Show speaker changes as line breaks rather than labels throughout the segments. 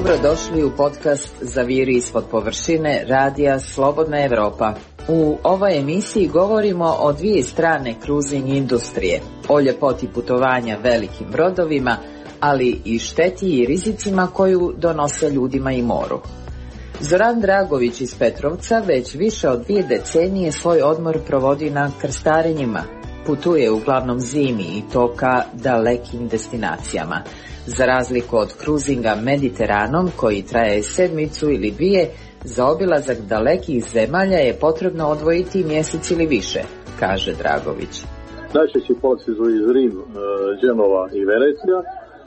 Dobrodošli u podcast Zaviri ispod površine radija Slobodna Evropa. U ovoj emisiji govorimo o dvije strane cruising industrije, o ljepoti putovanja velikim brodovima, ali i šteti i rizicima koju donose ljudima i moru. Zoran Dragović iz Petrovca već više od 2 decenije svoj odmor provodi na krstarenjima. Putuje uglavnom zimi i to ka dalekim destinacijama. Za razliku od cruisinga Mediteranom, koji traje 7 ili 2, za obilazak dalekih zemalja je potrebno odvojiti mjesec ili više, kaže Dragović.
Najčešći poleti su iz Rim, Genova i Venecija,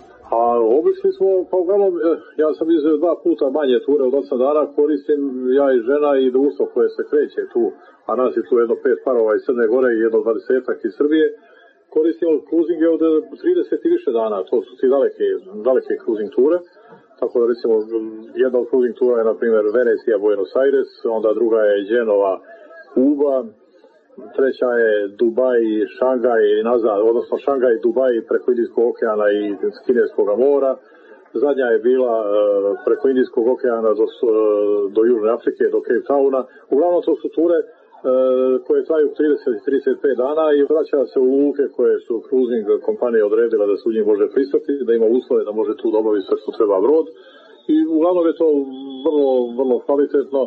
a obišli smo, pa uglavnom, ja sam izveo 2 puta manje ture od 8 dana, koristim ja i žena i društvo koje se kreće tu, a nas je tu jedno 5 parova iz Crne Gore i jedno 20-ak iz Srbije. Koristimo cruisinge od 30 i više dana, to su ti daleke cruising ture, tako da recimo jedna od cruising tura je na primjer Venecija, Buenos Aires, onda druga je Genova, Kuba, treća je Dubaj, Šangaj i nazad, odnosno Šangaj i Dubaj preko Indijskog okeana i Kineskog mora, zadnja je bila preko Indijskog okeana do Južne Afrike, do Cape Towna, uglavnom to su ture koje traju 30-35 dana i vraća se u luke koje su cruising kompanije odredila da se u njih može pristati, da ima uslove da može tu dobaviti sve što treba brod i uglavnom je to vrlo kvalitetno,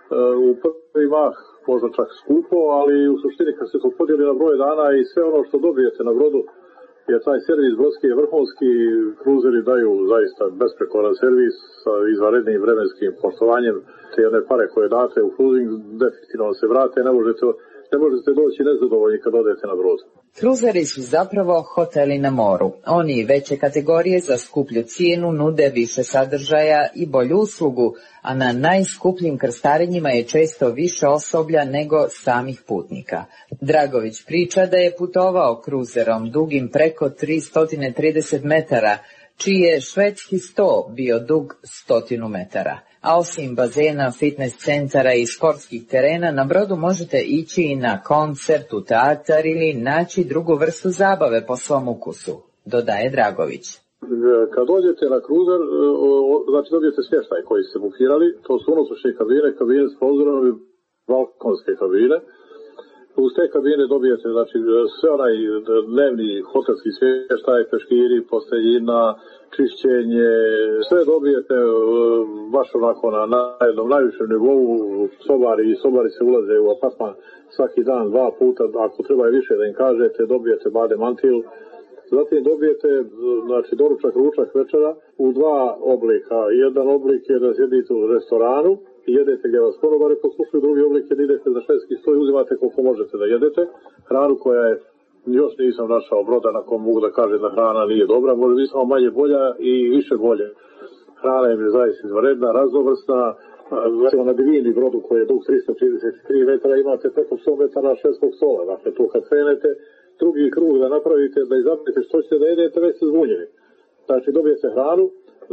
u prvi mah možda čak skupo, ali u suštini kad se to podijeli na broj dana i sve ono što dobijete na brodu, jer taj servis brodski je vrhunski, kruzeri daju zaista besprekoran servis sa izvanrednim vremenskim poštovanjem, te one pare koje date u cruising definitivno se vrate, ne možete doći nezadovoljni kad odete na brod.
Kruzeri su zapravo hoteli na moru. Oni veće kategorije za skuplju cijenu nude više sadržaja i bolju uslugu, a na najskupljim krstarenjima je često više osoblja nego samih putnika. Dragović priča da je putovao kruzerom dugim preko 330 metara, čiji je švedski 100 bio dug 100 metara. A osim bazena, fitness centara i sportskih terena, na brodu možete ići i na koncert, u teatar ili naći drugu vrstu zabave po svom ukusu, dodaje Dragović.
Kad dođete na kruzer, znači dobijete smještaj koji ste bukirali, to su unutrašnje kabine s prozorom i balkonske kabine. Uz te kabine dobijete znači, sve onaj dnevni hotelski smještaj, peškiri, posteljina, čišćenje, sve dobijete baš onako na jednom najvišem nivou, sobari se ulaze u apartman svaki dan 2 puta, ako treba i više da im kažete, dobijete bade mantil, zatim dobijete znači, doručak, ručak, večera u 2 oblika. Jedan oblik je da sjedite u restoranu i jedete gdje vas konobari poslušaju, drugi oblik je da idete za švedski stol i uzimate koliko možete da jedete, hranu koja je još nisam našao broda na kom mogu da kažem da hrana nije dobra, može biti samo manje bolja i više bolje. Hrana je zaista izvanredna, raznovrsna, recimo na Divini brodu koji je dug 333 metara imate preko 100 metara švedskog stola, dakle tu kad krenete, drugi krug da napravite, da izaberete što ćete da jedete, već ste zbunjeni. Znači dobijete hranu,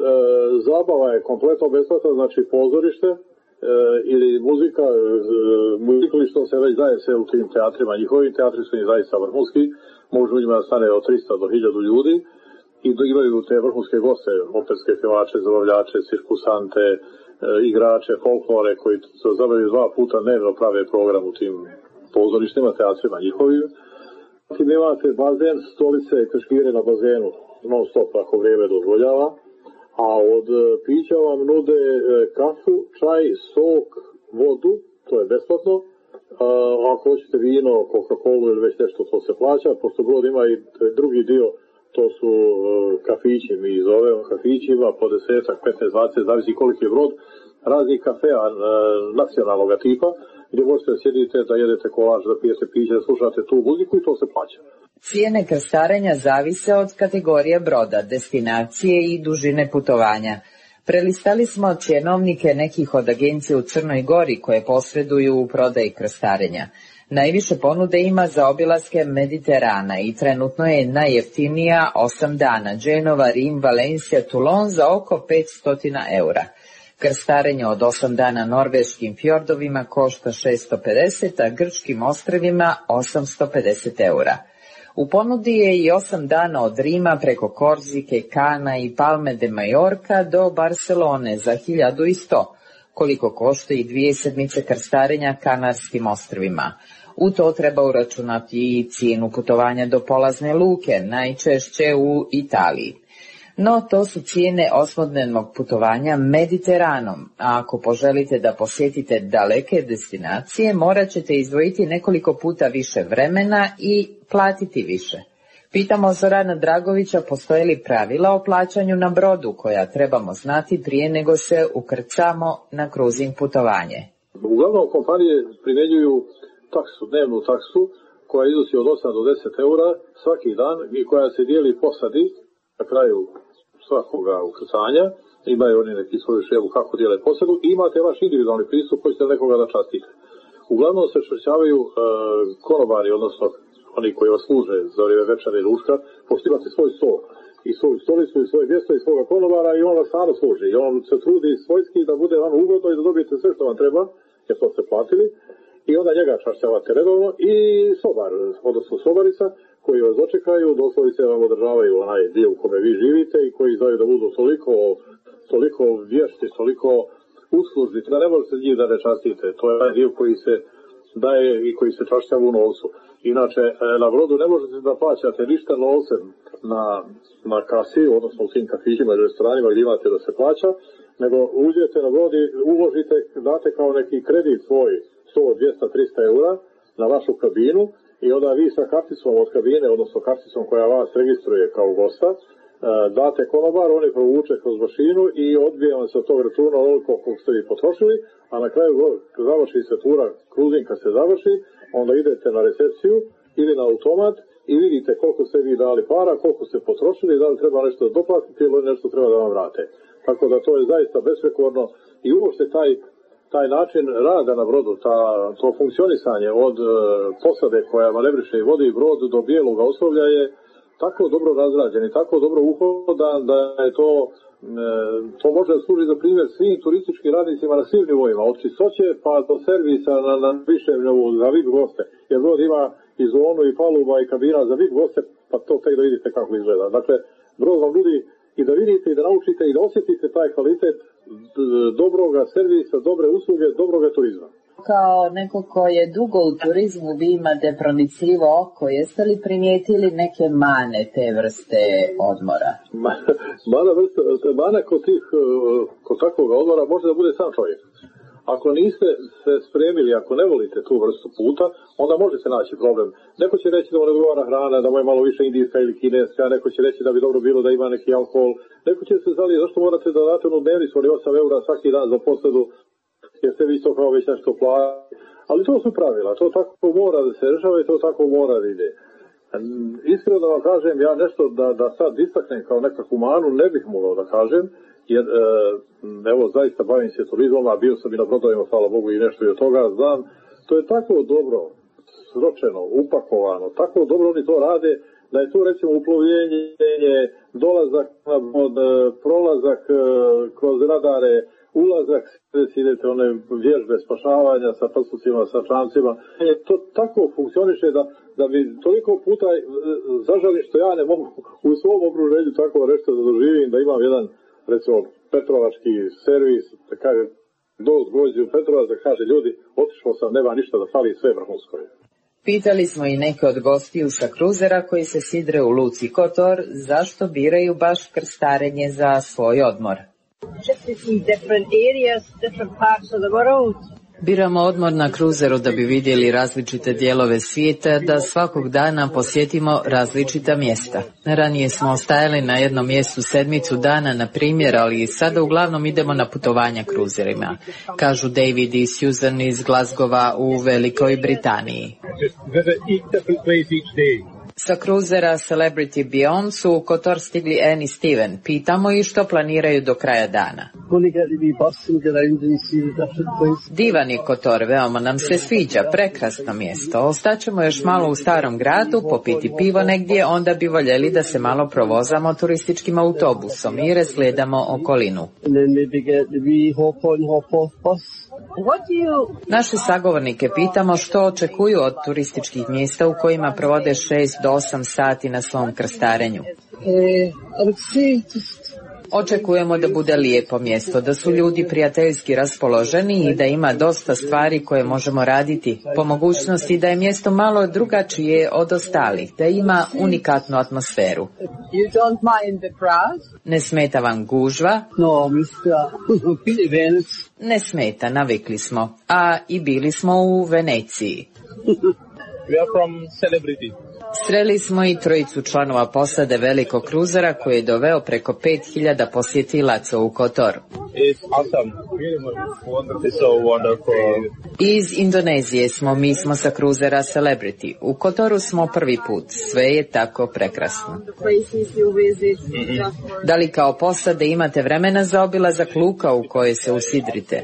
zabava je kompletno besplatna, znači pozorište, ili muzika, muzikalištom se već daje se u tim teatrima, njihovi teatri su i zaista vrhunski, možda u njima stane od 300 do 1000 ljudi i imaju te vrhunske goste, operske pjevače, zabavljače, cirkusante, igrače, folklore koji se zabavljaju 2 puta dnevno prave program u tim pozorištima, teatrima njihovim. Zatim imate bazen, stolice, krškire na bazenu, non stop ako vrijeme dozvoljava. A od pića vam nude kafu, čaj, sok, vodu, to je besplatno. Ako hoćete vino, Coca-Cola ili već nešto, to se plaća. Pošto brod ima i drugi dio, to su kafići, mi zovemo kafićima, po 10, 15, 20, zavisi koliki je brod, raznih kafea nacionalnog tipa, gdje možete sjediti da jedete kolač, da pijete piće, da slušate tu muziku i to se plaća.
Cijene krstarenja zavise od kategorije broda, destinacije i dužine putovanja. Prelistali smo cjenovnike nekih od agencija u Crnoj Gori koje posreduju u prodaji krstarenja. Najviše ponude ima za obilaske Mediterana i trenutno je najjeftinija 8 dana Genova, Rim, Valencija, Toulon za oko 500 eura. Krstarenje od 8 dana norveškim fjordovima košta 650, a grčkim ostrvima 850 eura. U ponudi je i 8 dana od Rima preko Korzike, Kana i Palme de Majorka do Barcelone za 1100, koliko košta i 2 sedmice krstarenja Kanarskim ostrvima. U to treba uračunati i cijenu putovanja do polazne luke, najčešće u Italiji. No, to su cijene osmodnevnog putovanja Mediteranom, a ako poželite da posjetite daleke destinacije, morat ćete izdvojiti nekoliko puta više vremena i platiti više. Pitamo Zorana Dragovića postoje li pravila o plaćanju na brodu koja trebamo znati prije nego se ukrcamo na kruzing putovanje.
Uglavnom kompanije primjenjuju taksu, dnevnu taksu koja iznosi od 8 do 10 eura svaki dan i koja se dijeli posadi na kraju svakoga ukrcanja. Imaju oni neki svoju šemu kako dijele posadu i imate vaš individualni pristup koji ćete nekoga da častite. Uglavnom se čvršćavaju konobari, odnosno oni koji vas služe za vrijeme večera i ručka, pošto imate svoj stol i svoju stolicu i svoje mjesto i svoga konobara i on vas stvarno služi. I on se trudi svojski da bude vam ugodno i da dobijete sve što vam treba, jer to ste platili. I onda njega čašćavate redovno i sobar, odnosno sobarica, koji vas dočekaju, doslovce vam održavaju onaj dio u kome vi živite i koji znaju da budu toliko vješti, toliko uslužni, da ne možete njih da ne častite. To je onaj dio koji se daje i koji se čašćava u novcu. Inače, na brodu ne možete da plaćate ništa novcem na kasi, odnosno u tim kafićima i restoranima gdje imate da se plaća, nego uđete na brod i uložite, date kao neki kredit svoj 100, 200, 300 eura na vašu kabinu i onda vi sa karticom od kabine, odnosno karticom koja vas registruje kao gosta, date konobar, oni provuče kroz mašinu i odbije vam se od tog računa onoliko koliko ste vi potrošili, a na kraju završi se tura, kruzing kad se završi, onda idete na recepciju ili na automat i vidite koliko ste vi dali para, koliko ste potrošili, da li treba nešto doplatiti ili nešto treba da vam vrate. Tako da to je zaista besprekorno i uopšte taj način rada na brodu, to funkcionisanje od posade koja manevriše i vodi brod do bijelog osoblja je tako dobro razrađen i tako dobro uhodan da je to može da služi za primjer svim turističkim radnicima na svim nivoima, od čistoće pa do servisa na višem nivou za VIP goste, jer brod ima i zonu i paluba i kabina za VIP goste, pa to tek da vidite kako izgleda. Dakle, brod vam nudi i da vidite i da naučite i da osjetite taj kvalitet dobroga servisa, dobre usluge, dobroga turizma.
Kao neko ko je dugo u turizmu, vi imate pronicljivo oko, jeste li primijetili neke mane te vrste odmora?
Mana kod takvog odmora može da bude sam čovjek. Ako niste se spremili, ako ne volite tu vrstu puta, onda može se naći problem. Neko će reći da mu ne odgovara hrana, da mu je malo više indijska ili kineska, neko će reći da bi dobro bilo da ima neki alkohol, neko će se zali zašto morate da date onu dnevnicu od 8 eura svaki dan za posadu, jer ste vi to kao već nešto platili. Ali to su pravila, to tako mora da se rešava i to tako mora da ide. Iskreno da vam kažem, ja nešto da sad istaknem kao nekakvu manu ne bih mogao da kažem, jer evo zaista bavim se turizmom, a bio sam i na brodovima, hvala Bogu i nešto i od toga znam, to je tako dobro sročeno, upakovano, tako dobro oni to rade, da je tu recimo uplovljenje, dolazak na brod, prolazak kroz radare, ulazak, idete one vježbe spašavanja sa pasucima, sa čamcima, to tako funkcioniše da bi toliko puta zažalim što ja ne mogu u svom okruženju tako nešto da doživim, da imam jedan recimo petrovački servis, da kaže doz gvožđe u Petrovac, da kaže ljudi, otišao sam, nema ništa da fali, sve vrhunsko je.
Pitali smo i neke od gostiju sa kruzera koji se sidre u luci Kotor, zašto biraju baš krstarenje za svoj odmor. Biramo odmor na kruzeru da bi vidjeli različite dijelove svijeta, da svakog dana posjetimo različita mjesta. Ranije smo ostajali na jednom mjestu sedmicu dana, na primjer, ali sada uglavnom idemo na putovanja kruzerima, kažu David i Susan iz Glasgowa u Velikoj Britaniji. Sa kruzera Celebrity Beyond su u Kotor stigli Anne i Steven. Pitamo ih što planiraju do kraja dana. Divan je Kotor, veoma nam se sviđa, prekrasno mjesto. Ostaćemo još malo u starom gradu, popiti pivo negdje, onda bi voljeli da se malo provozamo turističkim autobusom i razgledamo okolinu. Naše sagovornike pitamo što očekuju od turističkih mjesta u kojima provode 6 do do 8 sati na svom krstarenju. Očekujemo da bude lijepo mjesto, da su ljudi prijateljski raspoloženi i da ima dosta stvari koje možemo raditi. Po mogućnosti da je mjesto malo drugačije od ostalih, da ima unikatnu atmosferu. Ne smeta vam gužva? Ne smeta, navikli smo. A i bili smo u Veneciji. Sreli smo i 3 članova posade velikog kruzera koji je doveo preko 5000 posjetilaca u Kotor. Iz Indonezije smo, mi smo sa kruzera Celebrity. U Kotoru smo prvi put, sve je tako prekrasno. Da li kao posade imate vremena za obilazak luka u koje se usidrite?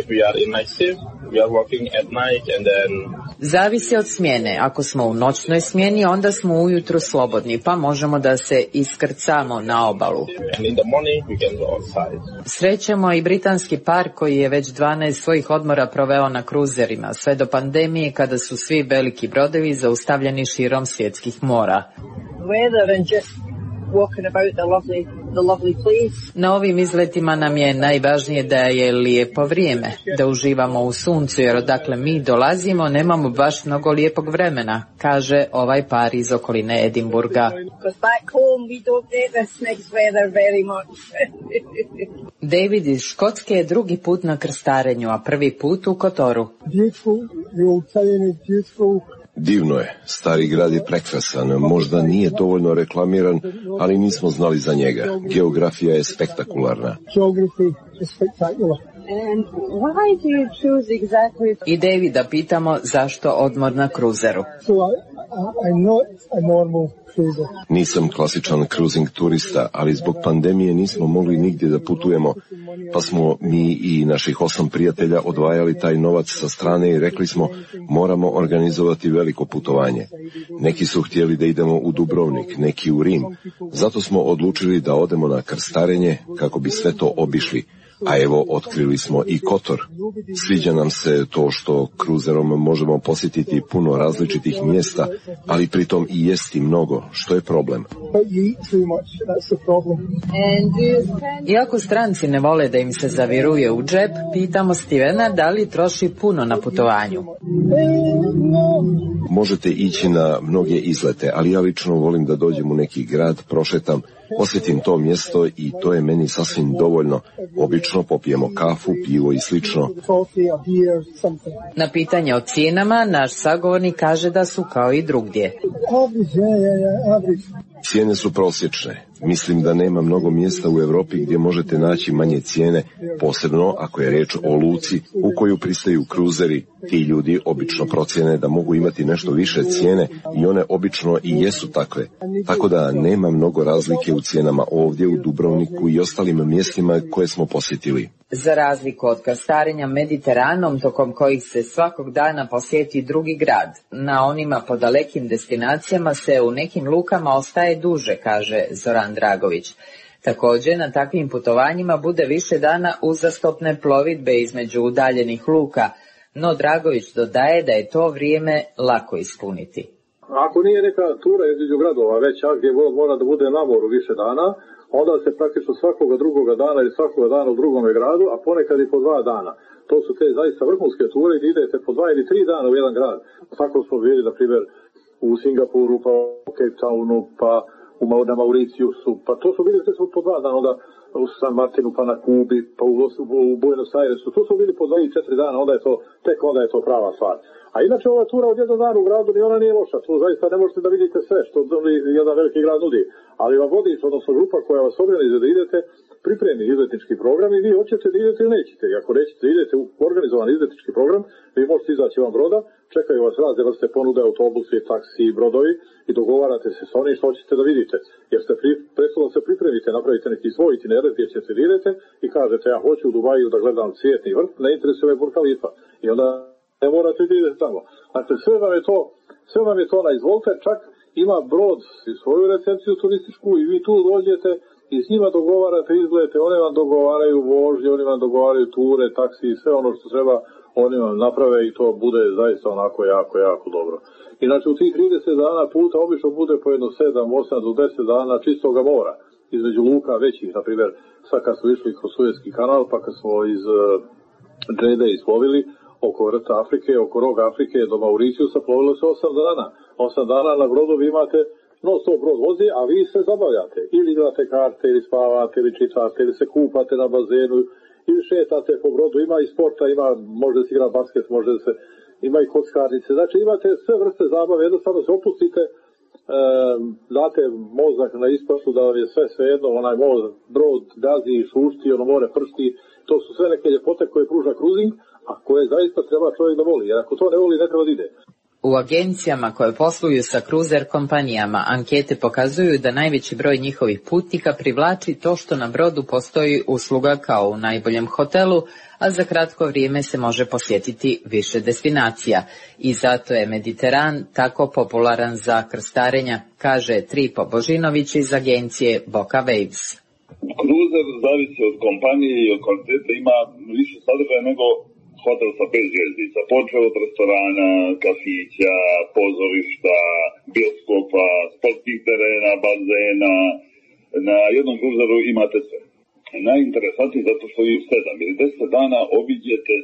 Zavisi od smjene. Ako smo u noćnoj smjeni, onda smo ujutro slobodni, pa možemo da se iskrcamo na obalu. Srećemo i britanski par koji je već 12 svojih odmora proveo na kruzerima, sve do pandemije kada su svi veliki brodovi zaustavljeni širom svjetskih mora. Na ovim izletima nam je najvažnije da je lijepo vrijeme, da uživamo u suncu, jer odakle mi dolazimo nemamo baš mnogo lijepog vremena, kaže ovaj par iz okoline Edinburga. David iz Škotske je drugi put na krstarenju, a prvi put u Kotoru.
Divno je, stari grad je prekrasan, možda nije dovoljno reklamiran, ali nismo znali za njega. Geografija je spektakularna.
I Davida pitamo zašto odmor na kruzeru.
Nisam klasičan cruising turista, ali zbog pandemije nismo mogli nigdje da putujemo, pa smo mi i naših 8 prijatelja odvajali taj novac sa strane i rekli smo moramo organizovati veliko putovanje. Neki su htjeli da idemo u Dubrovnik, neki u Rim, zato smo odlučili da odemo na krstarenje kako bi sve to obišli. A evo, otkrili smo i Kotor. Sviđa nam se to što kruzerom možemo posjetiti puno različitih mjesta, ali pritom i jesti mnogo, što je problem.
Iako stranci ne vole da im se zaviruje u džep, pitamo Stevena da li troši puno na putovanju.
Možete ići na mnoge izlete, ali ja lično volim da dođem u neki grad, prošetam, posjetim to mjesto i to je meni sasvim dovoljno. Obično popijemo kafu, pivo i slično.
Na pitanje o cijenama, naš sagovornik kaže da su kao i drugdje.
Cijene su prosječne. Mislim da nema mnogo mjesta u Europi gdje možete naći manje cijene, posebno ako je riječ o luci u koju pristaju kruzeri. Ti ljudi obično procjene da mogu imati nešto više cijene i one obično i jesu takve. Tako da nema mnogo razlike u cijenama ovdje u Dubrovniku i ostalim mjestima koje smo posjetili.
Za razliku od krstarenja Mediteranom, tokom kojih se svakog dana posjeti drugi grad, na onima po dalekim destinacijama se u nekim lukama ostaje duže, kaže Zoran Dragović. Također, na takvim putovanjima bude više dana uzastopne plovidbe između udaljenih luka, no Dragović dodaje da je to vrijeme lako ispuniti.
Ako nije neka tura između gradova veća gdje mora da bude na moru više dana, onda se praktično svakoga drugoga dana ili svakoga dana u drugome gradu, a ponekad i po 2 dana. To su te zaista vrhunske ture gdje idete po 2 ili 3 dana u jedan grad. Tako smo bili, na primjer, u Singapuru, pa u Cape Townu, pa na Mauriciusu, pa to su bili po 2 dana, onda u San Martinu, pa na Kubi, pa u Buenos Airesu. To su bili po 2 i 4 dana, onda je to prava stvar. A inače ova tura od jedan dan u gradu ni ona nije loša, tu zaista ne možete da vidite sve što jedan veliki grad nudi, ali vam vodič, odnosno grupa koja vas organizuje da idete, pripremi izletnički program i vi hoćete da idete ili nećete. I ako nećete da idete u organizovan izletnički program, vi možete izaći van broda, čekaju vas razne vrste ponude, autobusi, taksi, brodovi i dogovarate se sa onim što hoćete da vidite. Jer ste prethodno se pripremite, napravite neki svoj itinerar gdje ćete da idete i kažete ja hoću u Dubaju da gledam cvjetni vrt, ne interesuje me Burj Khalifa. I onda ne morate da idete tamo. Dakle, sve vam je to na izvolite, čak ima brod i svoju recepciju turističku i vi tu dođete i s njima dogovarate izlete, one vam dogovaraju vožnje, oni vam dogovaraju ture, taksi i sve ono što treba oni vam naprave i to bude zaista onako jako, jako dobro. Inače, u tih 30 dana puta obično bude po jedno 7, 8 do 10 dana čistoga mora. Između luka većih, na primjer, sad kad smo išli kroz Suezki kanal, pa kad smo iz Džede isplovili oko vrta Afrike, oko roga Afrike do Mauriciusa, plovilo se 8 dana. 8 dana na brodu vi imate, non stop brod vozi, a vi se zabavljate. Ili igrate karte, ili spavate, ili čitate, ili se kupate na bazenu, ili šetate po brodu. Ima i sporta, može se igra basket, ima i kockarnice. Znači imate sve vrste zabave, jednostavno se opustite, date mozak na ispašu da vam je sve jedno, onaj brod gazi, šušti, ono more pršti. To su sve neke ljepote koje pruža kruzing, a koje zaista treba čovjek da voli. Jer ako to ne voli, ne treba da ide.
U agencijama koje posluju sa kruzer kompanijama ankete pokazuju da najveći broj njihovih putnika privlači to što na brodu postoji usluga kao u najboljem hotelu, a za kratko vrijeme se može posjetiti više destinacija. I zato je Mediteran tako popularan za krstarenja, kaže Tripo Božinović iz agencije Boka Waves.
Kruzer zavisi od kompanije i od kvalitete, ima više sadržaja nego hotel sa 5 zvjezdica, počeo od restorana, kafića, pozorišta, bioskopa, sportskih terena, bazena. Na jednom kruzeru imate sve. Najinteresantnije zato što vi 7 ili 10 dana obiđete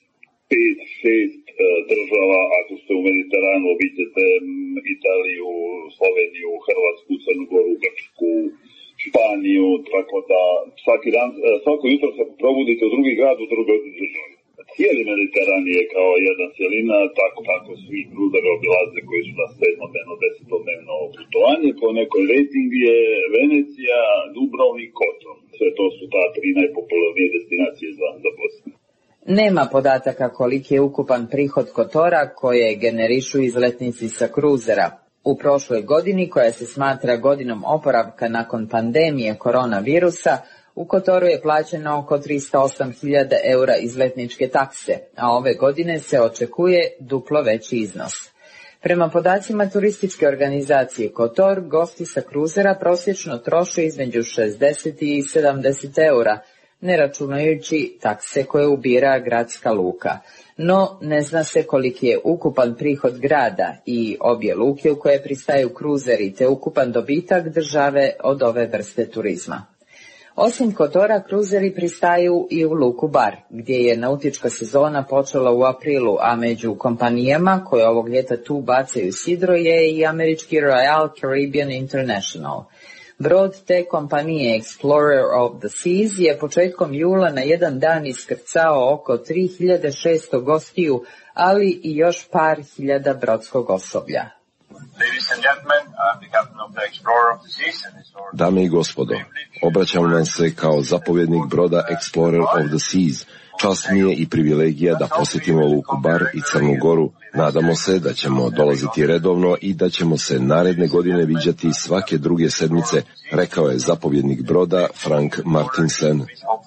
5-6 država, ako ste u Mediteranu obiđete Italiju, Sloveniju, Hrvatsku, Crnu Goru, Grčku, Španiju, tako da svako jutro se probudite u drugi grad, u drugoj državi. Cijeli Mediteran je kao jedna cijelina, tako svi kruzeri obilaze koji su na 7-dnevno, 10-dnevno putovanje. Po nekoj rating je Venecija, Dubrovnik, Kotor. Sve to su ta 3 najpopularnije destinacije za Bosnu.
Nema podataka koliki je ukupan prihod Kotora koje generišu izletnici sa kruzera. U prošloj godini, koja se smatra godinom oporavka nakon pandemije koronavirusa, u Kotoru je plaćeno oko 308.000 eura izletničke takse, a ove godine se očekuje duplo veći iznos. Prema podacima turističke organizacije Kotor, gosti sa kruzera prosječno troše između 60 i 70 eura, ne računajući takse koje ubira gradska luka. No, ne zna se koliki je ukupan prihod grada i obje luke u koje pristaju kruzeri te ukupan dobitak države od ove vrste turizma. Osim Kotora, kruzeri pristaju i u luku Bar, gdje je nautička sezona počela u aprilu, a među kompanijama koje ovog ljeta tu bacaju sidro je i američki Royal Caribbean International. Brod te kompanije Explorer of the Seas je početkom jula na jedan dan iskrcao oko 3600 gostiju, ali i još par hiljada brodskog osoblja.
Dame i gospodo, obraćam vam se kao zapovjednik broda Explorer of the Seas. Čast mi je i privilegija da posjetimo luku Bar i Crnu Goru. Nadamo se da ćemo dolaziti redovno i da ćemo se naredne godine viđati svake druge sedmice, rekao je zapovjednik broda Frank Martinsen.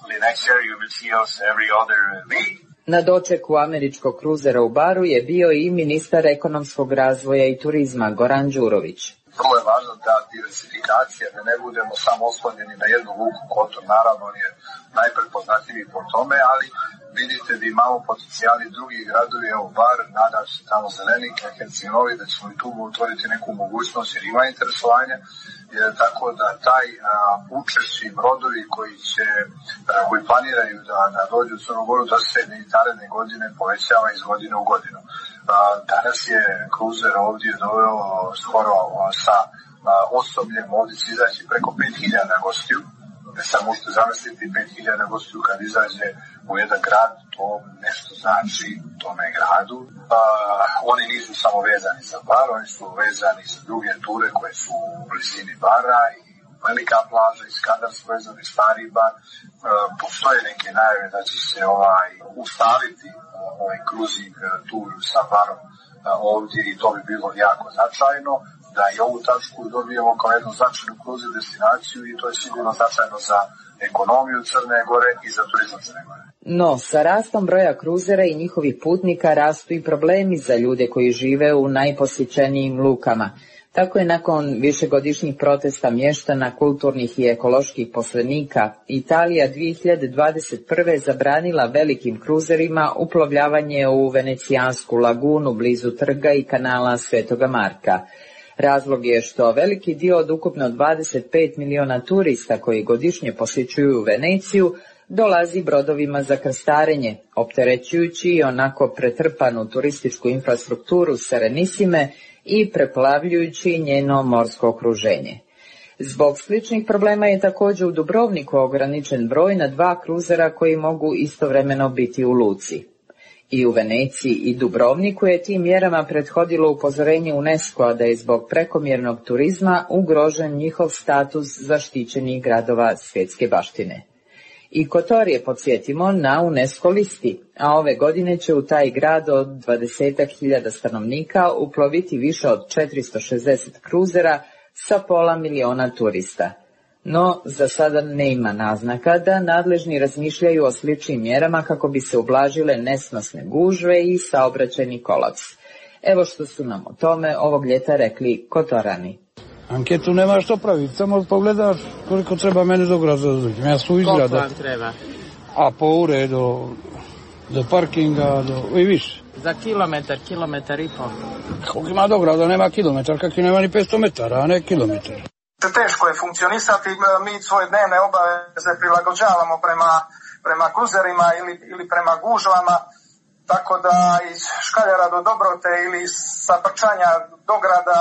Na dočeku američkog kruzera u Baru je bio i ministar ekonomskog razvoja i turizma Goran Đurović.
Vrlo je važno da diversifikacija, da ne budemo samo oslonjeni na jednu luku. Kotor naravno on je najprepoznatljiviji po tome, ali vidite da imamo potencijali drugih gradovi, evo Bar, nadam se tamo Zelenik, Herceg-Novi, da ćemo i tu otvoriti neku mogućnost jer ima interesovanja, tako da taj učešći brodovi koji planiraju da dođu u Crnu Goru da se i naredne godine povećava iz godine u godinu. Danas je kruzer ovdje doveo skoro sa osobljem, ovdje će izaći preko 5000 gostiju. Sad možete zamisliti 5000 gostiju kad izađe u jedan grad, to nešto znači tome gradu. Oni nisu samo vezani za Bar, oni su vezani za druge ture koje su u blizini Bara i velika plaža i Skadarsko vezani Stari Bar. Postoje neke najave da će se ustaviti ovaj cruising tur sa Barom ovdje i to bi bilo jako značajno. Da i ovu tačku dobijemo kao jednu značajnu cruising destinaciju i to je sigurno značajno za ekonomiju Crne Gore i za turizam Crne Gore.
No, sa rastom broja kruzera i njihovih putnika rastu i problemi za ljude koji žive u najposjećenijim lukama. Tako je nakon višegodišnjih protesta mještana, kulturnih i ekoloških poslenika, Italija 2021. zabranila velikim kruzerima uplovljavanje u Venecijansku lagunu blizu trga i kanala Svetoga Marka. Razlog je što veliki dio od ukupno 25 miliona turista koji godišnje posjećuju Veneciju dolazi brodovima za krstarenje, opterećujući i onako pretrpanu turističku infrastrukturu Serenissime i preplavljujući njeno morsko okruženje. Zbog sličnih problema je također u Dubrovniku ograničen broj na 2 kruzera koji mogu istovremeno biti u luci. I u Veneciji i Dubrovniku je tim mjerama prethodilo upozorenje UNESCO-a da je zbog prekomjernog turizma ugrožen njihov status zaštićenih gradova svjetske baštine. I Kotor je, podsjetimo, na UNESCO listi, a ove godine će u taj grad od 20.000 stanovnika uploviti više od 460 kruzera sa pola miliona turista. No, za sada ne ima naznaka da nadležni razmišljaju o sličnim mjerama kako bi se ublažile nesnosne gužve i saobraćajni kolaps. Evo što su nam o tome ovog ljeta rekli Kotorani.
Anketu nema što praviti, samo pogledaš koliko treba meni do grada da dođem. Ja su izgrada.
Koliko vam treba?
A po ure do parkinga, i više.
Za kilometar i pol.
Koliko ima do grada, nema kilometar, kakvi nema ni 500 metara, a ne kilometar.
Teško je funkcionisati, mi svoje dnevne obaveze prilagođavamo prema kruzerima ili prema gužvama, tako da iz Škaljara do Dobrote ili sa Brčanja do grada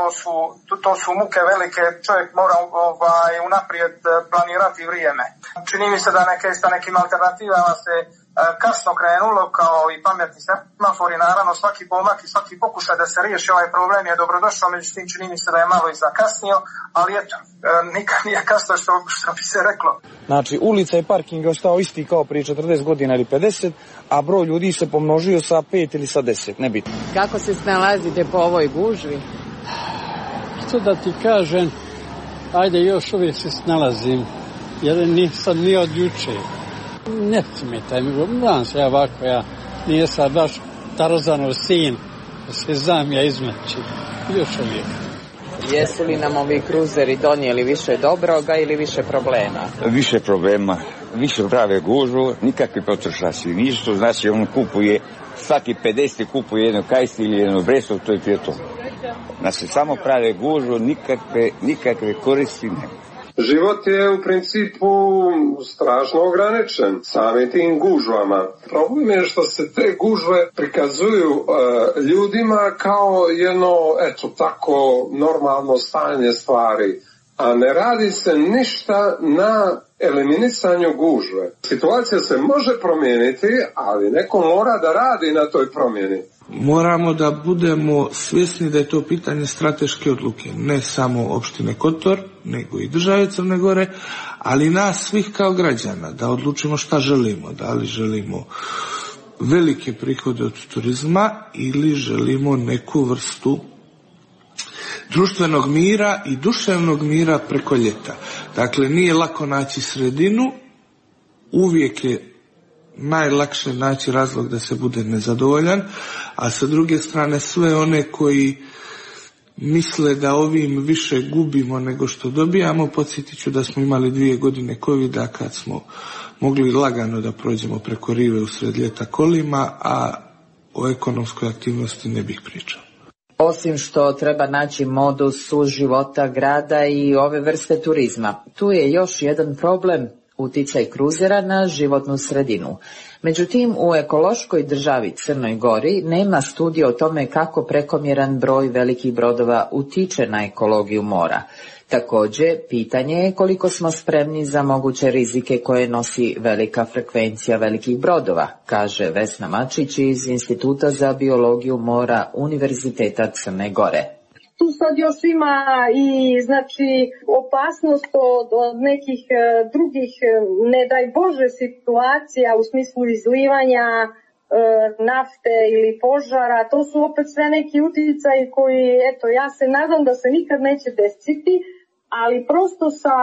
to su muke velike, čovjek mora unaprijed planirati vrijeme. Čini mi se da sa nekim alternativama se kasno krenulo kao i pametni semafori, naravno svaki pomak i svaki pokušaj da se riješi ovaj problem je dobrodošao, međutim čini mi se da je malo i zakasnio, ali eto, nikad nije kasno što bi se reklo.
Znači ulica i parking je ostao isti kao prije 40 godina ili 50, a broj ljudi se pomnožio sa 5 ili sa 10, nebitno.
Kako se snalazite po ovoj gužvi?
Što da ti kažem, ajde još uvijek se snalazim, jer nisam ni od juče. Ne smetaj mi, znam se ja ovako, ja nije sad baš Tarzanov sin, da se znam ja izmeći, još uvijek.
Jesu li nam ovi kruzeri donijeli više dobroga ili više problema?
Više problema, više prave gužvu, nikakvi potrošači nisu, znači on kupuje, svaki 50 kupuje jedno kajsti ili jedno Brestov, to je to. Znači samo prave gužvu, nikakve koristi nema.
Život je u principu strašno ograničen samim tim gužvama. Problem je što se te gužve prikazuju ljudima kao jedno, eto tako, normalno stanje stvari, a ne radi se ništa na eliminisanju gužve. Situacija se može promijeniti, ali neko mora da radi na toj promjeni.
Moramo da budemo svjesni da je to pitanje strateške odluke, ne samo opštine Kotor, nego i države Crne Gore, ali nas svih kao građana, da odlučimo šta želimo, da li želimo velike prihode od turizma ili želimo neku vrstu društvenog mira i duševnog mira preko ljeta. Dakle, nije lako naći sredinu, uvijek je najlakše naći razlog da se bude nezadovoljan, a sa druge strane sve one koji misle da ovim više gubimo nego što dobijamo, podsjetit ću da smo imali 2 godine covida kad smo mogli lagano da prođemo preko rive usred ljeta kolima, a o ekonomskoj aktivnosti ne bih pričao.
Osim što treba naći modus suživota grada i ove vrste turizma, tu je još jedan problem, uticaj kruzera na životnu sredinu. Međutim, u ekološkoj državi Crnoj Gori nema studija o tome kako prekomjeran broj velikih brodova utiče na ekologiju mora. Također, pitanje je koliko smo spremni za moguće rizike koje nosi velika frekvencija velikih brodova, kaže Vesna Mačić iz Instituta za biologiju mora Univerziteta Crne Gore.
Tu sad još ima i znači opasnost od nekih drugih, ne daj Bože, situacija u smislu izlivanja nafte ili požara. To su opet sve neki utjecaji koji, eto, ja se nadam da se nikad neće desiti, ali prosto sa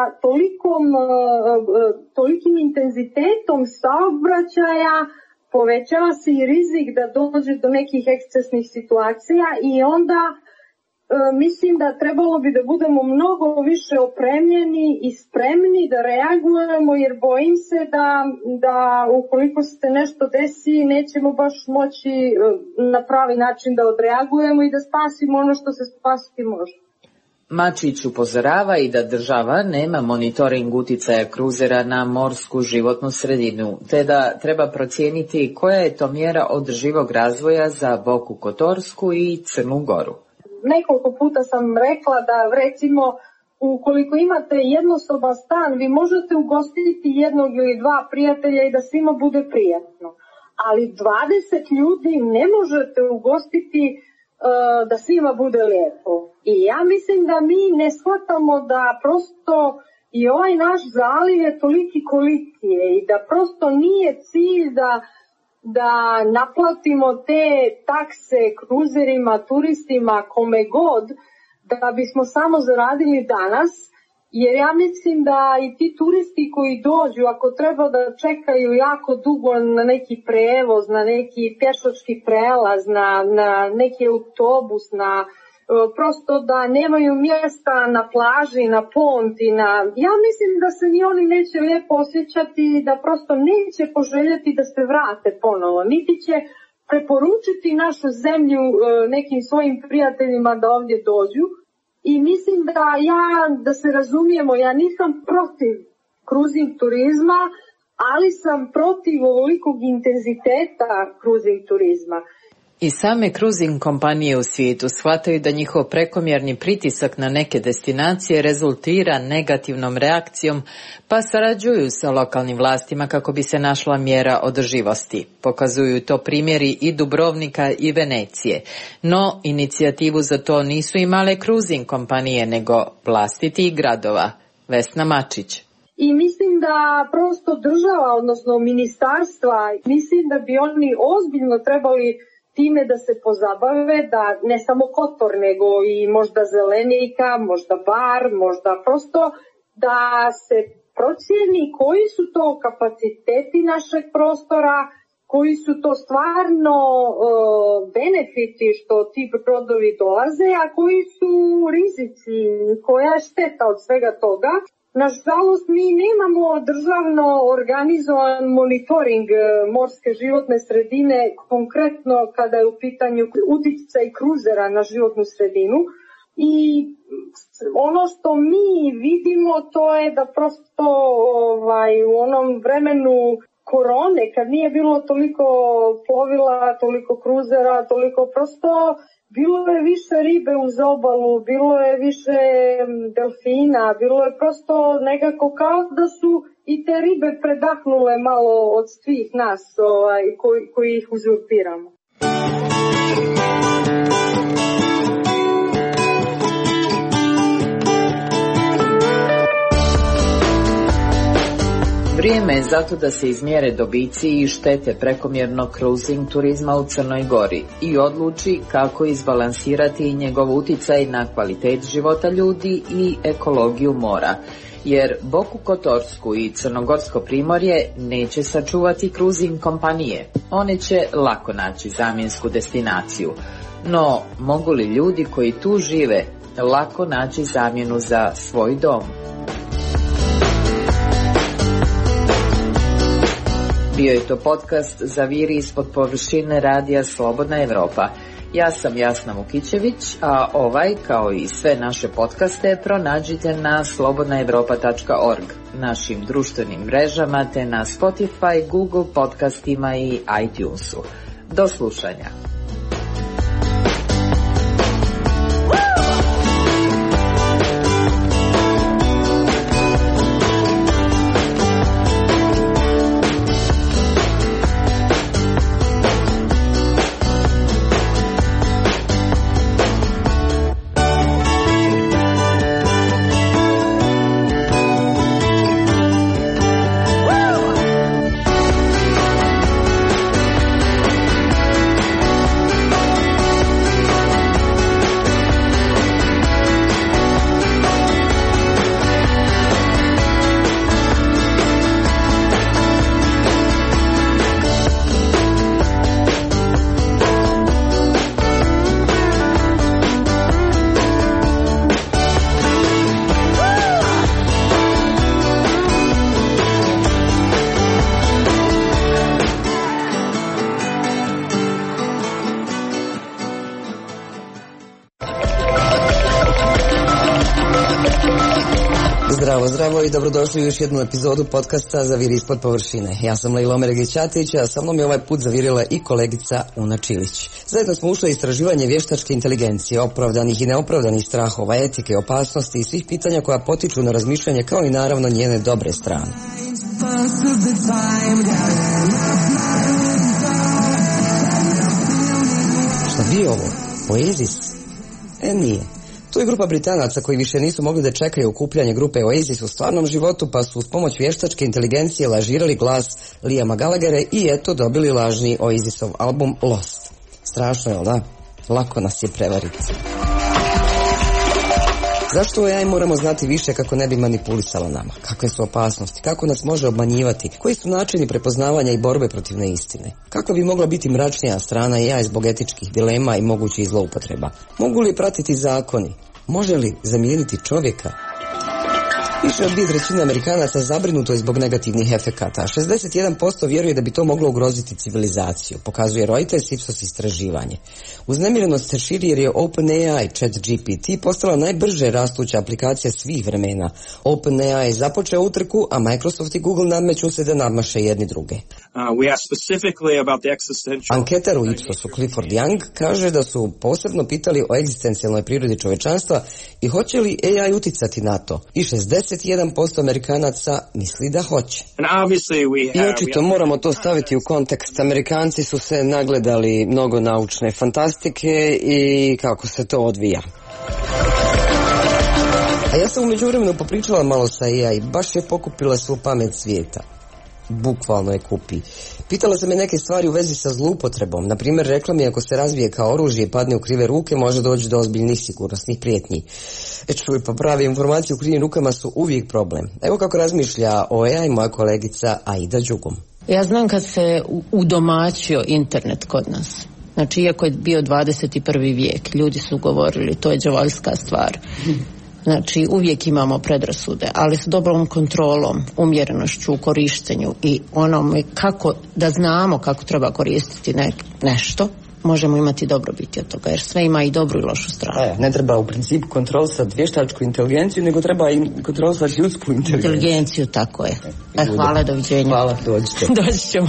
tolikim intenzitetom saobraćaja povećava se i rizik da dođe do nekih ekscesnih situacija i onda mislim da trebalo bi da budemo mnogo više opremljeni i spremni da reagujemo, jer bojim se da ukoliko se nešto desi nećemo baš moći na pravi način da odreagujemo i da spasimo ono što se spasiti može.
Mačić upozorava i da država nema monitoring uticaja kruzera na morsku životnu sredinu, te da treba procijeniti koja je to mjera održivog razvoja za Boku Kotorsku i Crnu Goru.
Nekoliko puta sam rekla da recimo ukoliko imate jednosoban stan, vi možete ugostiti jednog ili dva prijatelja i da svima bude prijatno. Ali 20 ljudi ne možete ugostiti da svima bude lijepo. I ja mislim da mi ne shvatamo da prosto i ovaj naš zaliv je toliki koliki je i da prosto nije cilj da naplatimo te takse kruzerima, turistima, kome god, da bismo samo zaradili danas, jer ja mislim da i ti turisti koji dođu, ako treba da čekaju jako dugo na neki prevoz, na neki pješački prelaz, na neki autobus, prosto da nemaju mjesta na plaži, na ponti, ja mislim da se ni oni neće lijepo osjećati, da prosto neće poželjeti da se vrate ponovo, niti će preporučiti našu zemlju nekim svojim prijateljima da ovdje dođu. I mislim da se razumijemo, ja nisam protiv kruzing turizma, ali sam protiv ovolikog intenziteta kruzing turizma.
I same kruzing kompanije u svijetu shvataju da njihov prekomjerni pritisak na neke destinacije rezultira negativnom reakcijom, pa sarađuju sa lokalnim vlastima kako bi se našla mjera održivosti. Pokazuju to primjeri i Dubrovnika i Venecije. No, inicijativu za to nisu imale kruzing kompanije, nego vlasti tih gradova. Vesna Mačić.
I mislim da prosto država, odnosno ministarstva, mislim da bi oni ozbiljno trebali time da se pozabave, da ne samo Kotor, nego i možda Zelenika, možda Bar, možda prosto da se procijeni koji su to kapaciteti našeg prostora, koji su to stvarno benefiti što ti brodovi dolaze, a koji su rizici, koja je šteta od svega toga. Nažalost, mi nemamo državno organizovan monitoring morske životne sredine, konkretno kada je u pitanju uticaj kruzera na životnu sredinu. I ono što mi vidimo to je da prosto u onom vremenu korone, kad nije bilo toliko plovila, toliko kruzera, toliko prosto bilo je više ribe uz obalu, bilo je više delfina, bilo je prosto nekako kao da su i te ribe predahnule malo od svih nas koji ih uzurpiramo.
Vrijeme je zato da se izmjere dobici i štete prekomjernog kruzing turizma u Crnoj Gori i odluči kako izbalansirati njegov uticaj na kvalitet života ljudi i ekologiju mora. Jer Boku Kotorsku i Crnogorsko primorje neće sačuvati kruzing kompanije. One će lako naći zamjensku destinaciju. No, mogu li ljudi koji tu žive lako naći zamjenu za svoj dom? Bio je to podcast Zaviri ispod površine radija Slobodna Evropa. Ja sam Jasna Vukićević, a ovaj, kao i sve naše podcaste, pronađite na slobodnaevropa.org, našim društvenim mrežama te na Spotify, Google podcastima i iTunesu. Do slušanja.
Zdravo, zdravo i dobrodošli u još jednu epizodu podcasta Zaviri ispod površine. Ja sam Lejla Omeregić-Ćatić, a sa mnom je ovaj put zavirila i kolegica Una Čilić. Zajedno smo ušli u istraživanje vještačke inteligencije, opravdanih i neopravdanih strahova, etike, opasnosti i svih pitanja koja potiču na razmišljanje, kao i naravno njene dobre strane. Šta bi ovo? Oasis? Nije. To je grupa Britanaca koji više nisu mogli da čekaju okupljanje grupe Oasis u stvarnom životu, pa su uz pomoć vještačke inteligencije lažirali glas Liama Gallaghera i eto dobili lažni Oasisov album Lost. Strašno, jel da? Lako nas je prevariti. Zašto AI moramo znati više kako ne bi manipulisalo nama? Kakve su opasnosti? Kako nas može obmanjivati? Koji su načini prepoznavanja i borbe protiv neistine? Kako bi mogla biti mračnija strana AI zbog etičkih dilema i mogućih zloupotreba? Mogu li pratiti zakoni? Može li zamijeniti čovjeka? Više od 2/3 Amerikanaca zabrinuto je zbog negativnih efekata, a 61% vjeruje da bi to moglo ugroziti civilizaciju, pokazuje Reuters Ipsos istraživanje. Uznemirenost se širi jer je OpenAI ChatGPT postala najbrže rastuća aplikacija svih vremena. OpenAI je započeo utrku, a Microsoft i Google nadmeću se da nadmaše jedni druge. Anketar u Ipsosu Clifford Young kaže da su posebno pitali o egzistencijalnoj prirodi čovečanstva i hoće li AI uticati na to. I 61% Amerikanaca misli da hoće. I očito moramo to staviti u kontekst. Amerikanci su se nagledali mnogo naučne fantastike i kako se to odvija. A ja sam u međuvremenu popričala malo sa AI, baš je pokupila svu pamet svijeta. Bukvalno je kupi. Pitala sam je neke stvari u vezi sa zloupotrebom. Na primjer, rekla mi ako se razvije kao oružje i padne u krive ruke, može doći do ozbiljnih sigurnosnih prijetnji. Čuj, pa prave informacije u krivim rukama su uvijek problem. Evo kako razmišlja o AI moja kolegica Aida Đugum.
Ja znam kad se udomaćio internet kod nas. Znači, iako je bio 21. vijek, ljudi su govorili to je đavoljska stvar. Znači, uvijek imamo predrasude, ali s dobrom kontrolom, umjerenošću u korištenju i onome kako da znamo kako treba koristiti nešto, možemo imati dobrobiti od toga, jer sve ima i dobru i lošu stranu.
Ne treba u principu kontrolisati vještačku inteligenciju, nego treba i kontrolisati ljudsku
inteligenciju, tako je. Hvala, doviđenja.
Hvala, doći
ćemo.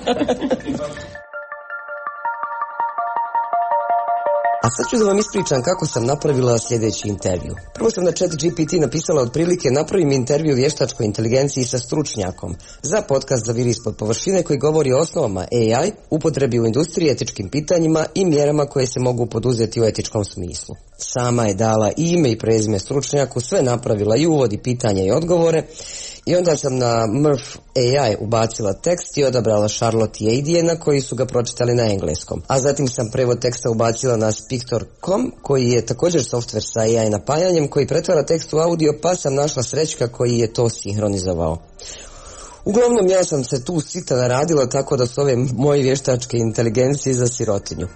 A sad ću da vam ispričam kako sam napravila sljedeći intervju. Prvo sam na ChatGPT napisala otprilike napravim intervju vještačkoj inteligenciji sa stručnjakom za podcast Zaviri ispod površine koji govori o osnovama AI, upotrebi u industriji, etičkim pitanjima i mjerama koje se mogu poduzeti u etičkom smislu. Sama je dala ime i prezime stručnjaku, sve napravila i uvodi pitanja i odgovore. I onda sam na Murph AI ubacila tekst i odabrala Charlotte i Adriana koji su ga pročitali na engleskom. A zatim sam prevod teksta ubacila na Spictor.com koji je također softver sa AI napajanjem koji pretvara tekst u audio, pa sam našla Srećka koji je to sinhronizovao. Uglavnom ja sam se tu sita naradila tako da su ove moje vještačke inteligencije za sirotinju.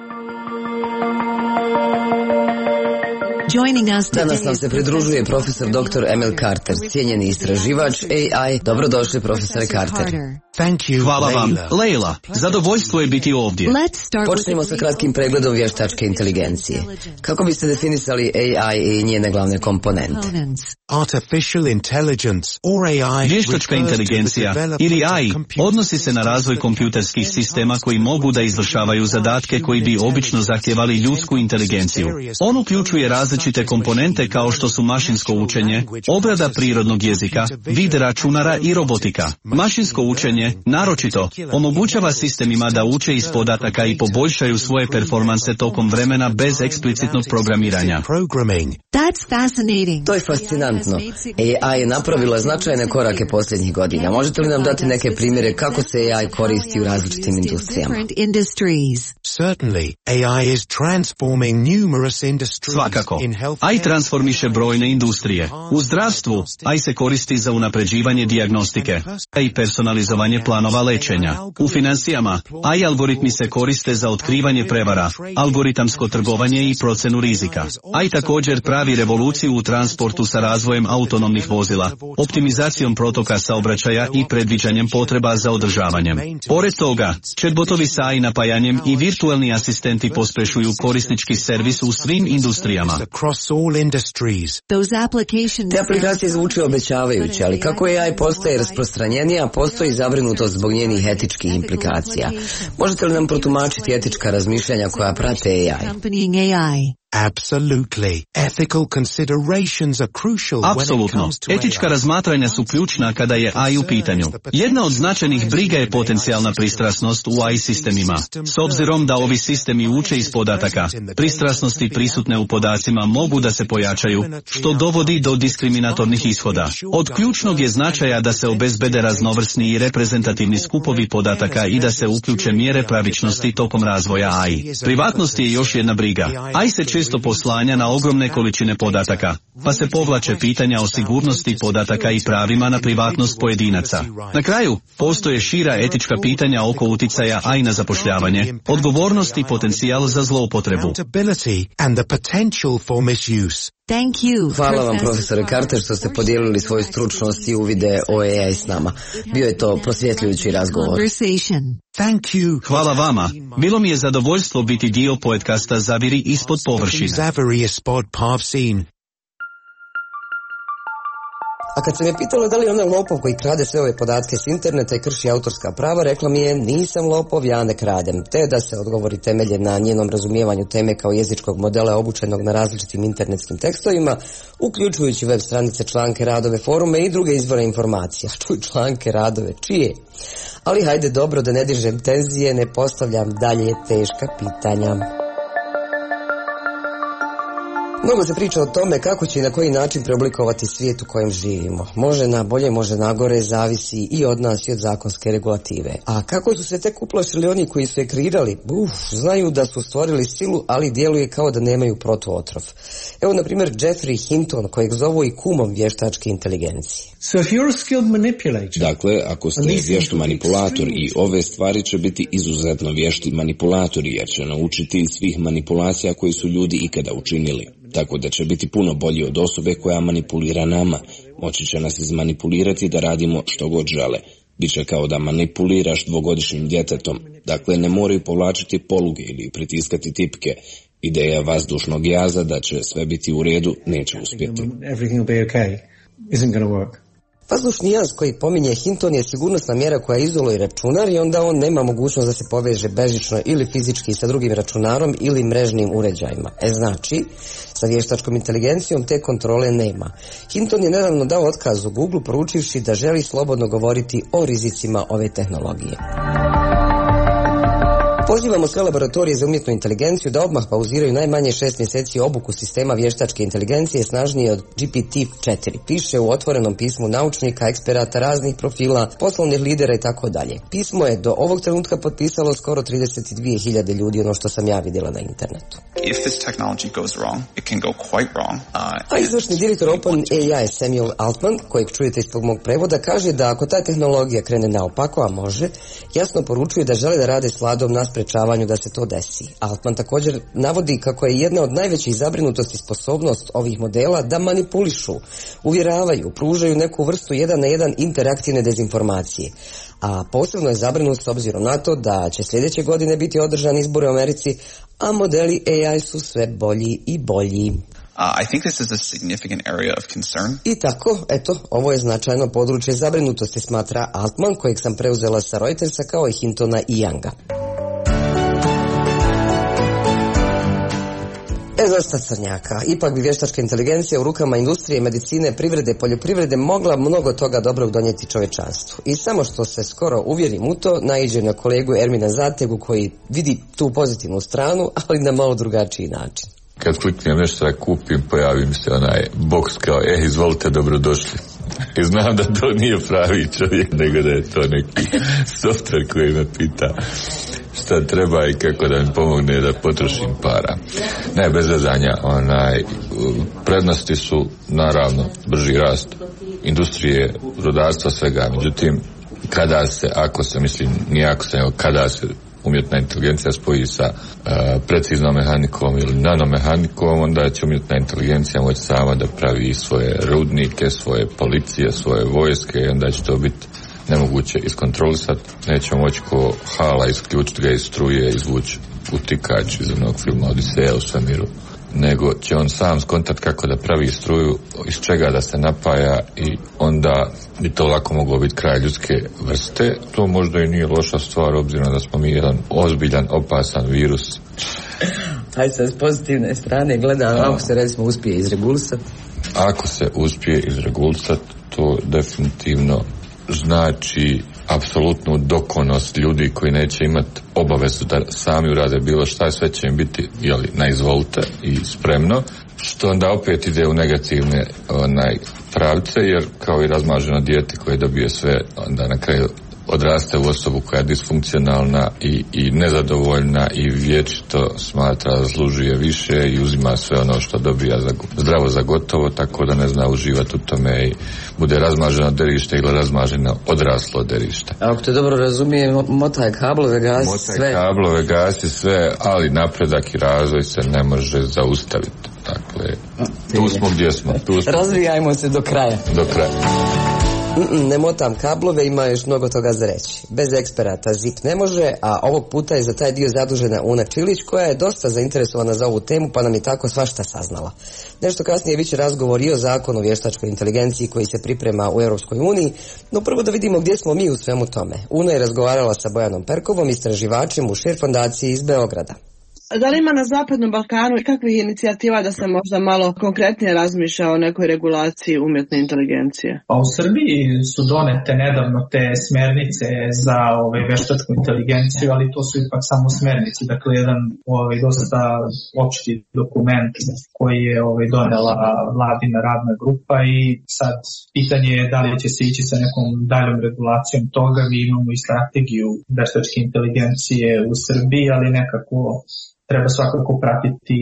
Danas nam se pridružuje profesor dr. Emil Carter, cijenjeni istraživač AI. Dobrodošli, profesore Carter.
Hvala vam, Lejla. Zadovoljstvo je biti ovdje.
Počnemo sa kratkim pregledom vještačke inteligencije. Kako biste definisali AI i njene glavne komponente?
Vještačka inteligencija ili AI odnosi se na razvoj kompjuterskih sistema koji mogu da izvršavaju zadatke koji bi obično zahtijevali ljudsku inteligenciju. On uključuje različite komponente kao što su mašinsko učenje, obrada prirodnog jezika, vid računara i robotika. Mašinsko učenje, naročito, omogućava sistemima da uče iz podataka i poboljšaju svoje performanse tokom vremena bez eksplicitnog programiranja.
To je fascinantno. AI je napravila značajne korake posljednjih godina. Možete li nam dati neke primjere kako se AI koristi u različitim industrijama?
Svakako. AI transformiše brojne industrije. U zdravstvu AI se koristi za unapređivanje dijagnostike i personalizovanje kreiranje planova lečenja. U financijama, AI algoritmi se koriste za otkrivanje prevara, algoritamsko trgovanje i procenu rizika. AI također pravi revoluciju u transportu sa razvojem autonomnih vozila, optimizacijom protoka saobraćaja i predviđanjem potreba za održavanjem. Pored toga, chatbotovi sa AI napajanjem i virtualni asistenti pospešuju korisnički servis u svim industrijama.
Te aplikacije zvuči obećavajuće, ali kako AI postaje rasprostranjenija, postoji zabrinutost zbog njenih etičkih implikacija. Možete li nam protumačiti etička razmišljanja koja prate AI?
Apsolutno. Etička razmatranja su ključna kada je AI u pitanju. Jedna od značajnih briga je potencijalna pristrasnost u AI sistemima. S obzirom da ovi sistemi uče iz podataka, pristrasnosti prisutne u podacima mogu da se pojačaju, što dovodi do diskriminatornih ishoda. Od ključnog je značaja da se obezbede raznovrsni i reprezentativni skupovi podataka i da se uključe mjere pravičnosti tokom razvoja AI. Privatnost je još jedna briga. AI se često poslanja na ogromne količine podataka, pa se povlače pitanja o sigurnosti podataka i pravima na privatnost pojedinaca. Na kraju, postoje šira etička pitanja oko uticaja AI na zapošljavanje, odgovornost i potencijal za zloupotrebu.
Hvala vam, profesore Carter, što ste podijelili svoju stručnost i uvide o AI s nama. Bio je to prosvjetljujući razgovor.
Hvala vama. Bilo mi je zadovoljstvo biti dio podcasta Zaviri ispod površine.
A kad sam je pitala da li je ona lopov koji krade sve ove podatke s interneta i krši autorska prava, rekla mi je: nisam lopov, ja ne kradem. Te da se odgovori temelje na njenom razumijevanju teme kao jezičkog modela obučenog na različitim internetskim tekstovima, uključujući web stranice, članke, radove, forume i druge izvore informacija. Čuj, članke, radove, čije? Ali hajde, dobro, da ne dižem tenzije, ne postavljam dalje teška pitanja. Mnogo se priča o tome kako će i na koji način preoblikovati svijet u kojem živimo. Može na bolje, može na gore, zavisi i od nas i od zakonske regulative. A kako su se tek uplašili oni koji su je kreirali? Znaju da su stvorili silu, ali djeluje kao da nemaju protuotrov. Evo, na primjer, Jeffrey Hinton, kojeg zovu i kumom vještačke inteligencije.
Dakle, ako ste vješt manipulator, i ove stvari će biti izuzetno vješti manipulatori, jer će naučiti svih manipulacija koje su ljudi ikada učinili. Tako da će biti puno bolji od osobe koja manipulira nama. Moći će nas izmanipulirati da radimo što god žele. Biće kao da manipuliraš dvogodišnjim djetetom. Dakle, ne moraju povlačiti poluge ili pritiskati tipke. Ideja vazdušnog jaza da će sve biti u redu neće uspjeti.
Vazdušni jaz koji pominje Hinton je sigurnosna mjera koja izoluje računar i onda on nema mogućnost da se poveže bežično ili fizički sa drugim računarom ili mrežnim uređajima. Znači, sa vještačkom inteligencijom te kontrole nema. Hinton je nedavno dao otkaz u Google poručivši da želi slobodno govoriti o rizicima ove tehnologije. Pozivamo sve laboratorije za umjetnu inteligenciju da odmah pauziraju najmanje 6 mjeseci obuku sistema vještačke inteligencije snažnije od GPT-4. Piše u otvorenom pismu naučnika, eksperata raznih profila, poslovnih lidera i tako dalje. Pismo je do ovog trenutka potpisalo skoro 32.000 ljudi, ono što sam ja vidjela na internetu. A izvršni direktor OpenAI Samuel Altman, kojeg čujete ispod mog prevoda, kaže da ako ta tehnologija krene naopako, a može, jasno poručuje da žele da rade s vladom na sprečavanju da se to desi. Altman također navodi kako je jedna od najvećih zabrinutosti sposobnost ovih modela da manipulišu, uvjeravaju, pružaju neku vrstu 1:1 interaktivne dezinformacije. A posebno je zabrinut s obzirom na to da će sljedeće godine biti održani izbori u Americi, a modeli AI su sve bolji i bolji.
I think this is a significant area of concern.
I tako, eto, ovo je značajno područje zabrinutosti, smatra Altman, kojeg sam preuzela sa Reutersa kao i Hintona i Younga. Dosta crnjaka. Ipak bi vještačka inteligencija u rukama industrije, medicine, privrede, poljoprivrede mogla mnogo toga dobrog donijeti čovječanstvu. I samo što se skoro uvjerim u to, naiđem na kolegu Ermina Zategu koji vidi tu pozitivnu stranu, ali na malo drugačiji način.
Kad kliknem nešto da kupim, pojavi mi se onaj boks kao, izvolite, dobrodošli. I znam da to nije pravi čovjek, nego da je to neki softver koji me pita šta treba i kako da mi pomogne da potrošim para. Ne, bez zezanja, prednosti su naravno brži rast industrije, rodarstva, svega. Međutim, kada se umjetna inteligencija spoji sa preciznom mehanikom ili nanomehanikom, onda će umjetna inteligencija moći sama da pravi svoje rudnike, svoje policije, svoje vojske i onda će to biti nemoguće iskontrolisati. Nećemo moći ko Hala isključiti ga iz struje, izvući utikač iz onog filma Odiseja u svemiru, nego će on sam skontat kako da pravi struju, iz čega da se napaja i onda bi to lako moglo biti kraj ljudske vrste. To možda i nije loša stvar, obzirom da smo mi jedan ozbiljan, opasan virus.
Hajde sad s pozitivne strane gledam, ako se recimo uspije izregulisati.
Ako se uspije izregulisati, to definitivno znači apsolutnu dokonost ljudi koji neće imati obavezu da sami urade bilo šta, sve će im biti na izvolite i spremno, što onda opet ide u negativne pravce, jer kao i razmaženo dijete koje dobije sve, onda na kraju odraste u osobu koja je disfunkcionalna i nezadovoljna i vječito smatra da zaslužuje više i uzima sve ono što dobija zdravo za gotovo, tako da ne zna uživati u tome i bude razmaženo derište ili razmaženo odraslo derište.
Ako te dobro razumijem, motaj kablove, gasi sve, ali napredak i razvoj se ne može zaustaviti. Dakle, tu smo gdje smo. Razvijajmo se do kraja. Ne motam kablove, ima još mnogo toga za reći. Bez eksperata ZIP ne može, a ovog puta je za taj dio zadužena Una Čilić, koja je dosta zainteresovana za ovu temu, pa nam je tako svašta saznala. Nešto kasnije biće razgovor i o zakonu o vještačkoj inteligenciji koji se priprema u Europskoj uniji, no prvo da vidimo gdje smo mi u svemu tome. Una je razgovarala sa Bojanom Perkovom, istraživačem u Šir fondaciji iz Beograda.
Da li ima na Zapadnom Balkanu kakvih inicijativa da se možda malo konkretnije razmišlja o nekoj regulaciji umjetne inteligencije?
Pa u Srbiji su donete nedavno te smjernice za vještačku inteligenciju, ali to su ipak samo smjernice. Dakle, jedan dosta opšti dokument koji je donela vladina radna grupa i sad pitanje je da li će se ići sa nekom daljom regulacijom toga. Mi imamo i strategiju vještačke inteligencije u Srbiji, ali nekako treba svakako pratiti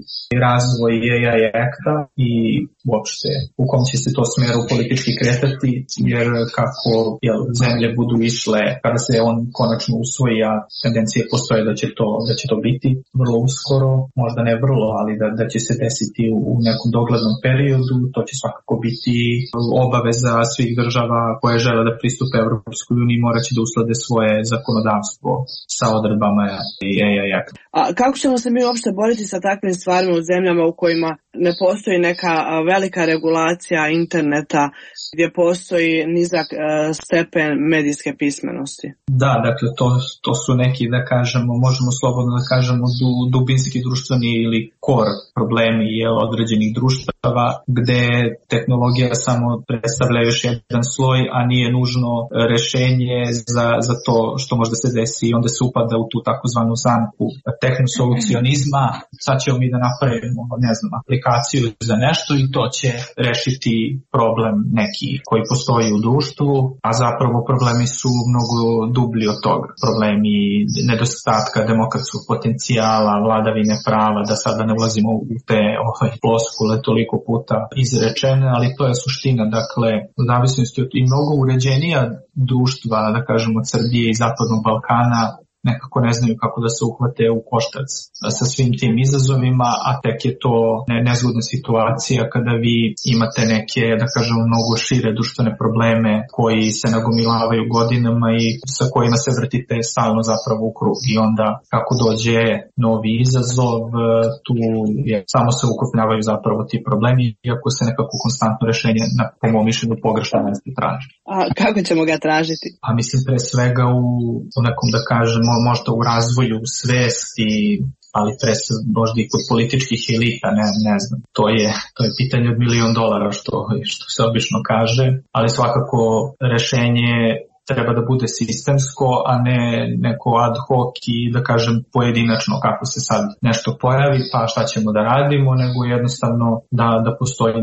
razvoj AI Acta i uopšte u kom će se to smjeru politički kretati, jer kako zemlje budu išle kada se on konačno usvoji, a tendencije postoje da će to biti vrlo uskoro, možda ne vrlo, ali da će se desiti u nekom doglednom periodu. To će svakako biti obaveza svih država koje žele da pristupe Evropskoj uniji, morat će da usklade svoje zakonodavstvo sa odredbama AI Acta.
A kako ćemo se mi uopšte boriti sa takvim stvarima u zemljama u kojima ne postoji neka velika regulacija interneta, gdje postoji nizak stepen medijske pismenosti?
Da, dakle to su neki, da kažemo, možemo slobodno da kažemo dubinski društveni ili core problemi određenih društava, gde tehnologija samo predstavlja još jedan sloj, a nije nužno rešenje za to što možda se desi, i onda se upada u tu takozvanu zamku tehnosolucionizma. Sad ćemo mi da napravimo, aplikaciju za nešto i to će rešiti problem neki koji postoji u društvu, a zapravo problemi su mnogo dublji od toga. Problemi nedostatka demokratskog potencijala, vladavine prava, da sada ne ulazimo u te floskule toliko puta izrečene, ali to je suština. Dakle, u zavisnosti od i mnogo uređenija društva, da kažemo od Srbije i Zapadnog Balkana, nekako ne znaju kako da se uhvate u koštac sa svim tim izazovima, a tek je to nezgodna situacija kada vi imate neke, da kažem, mnogo šire društvene probleme koji se nagomilavaju godinama i sa kojima se vrtite stalno zapravo u krug, i onda kako dođe novi izazov, tu samo se ukrupnjavaju zapravo ti problemi, iako se nekako konstantno rešenje, po mom mišljenju, pogrešno mesto traži.
A kako ćemo ga tražiti?
Pa mislim pre svega u nekom, da kažemo, možda u razvoju svesti, ali možda i kod političkih elita, ne znam. To je pitanje od $1.000.000 što se obično kaže, ali svakako rešenje treba da bude sistemsko, a ne neko ad hoc i, da kažem, pojedinačno kako se sad nešto pojavi, pa šta ćemo da radimo, nego jednostavno da postoji neki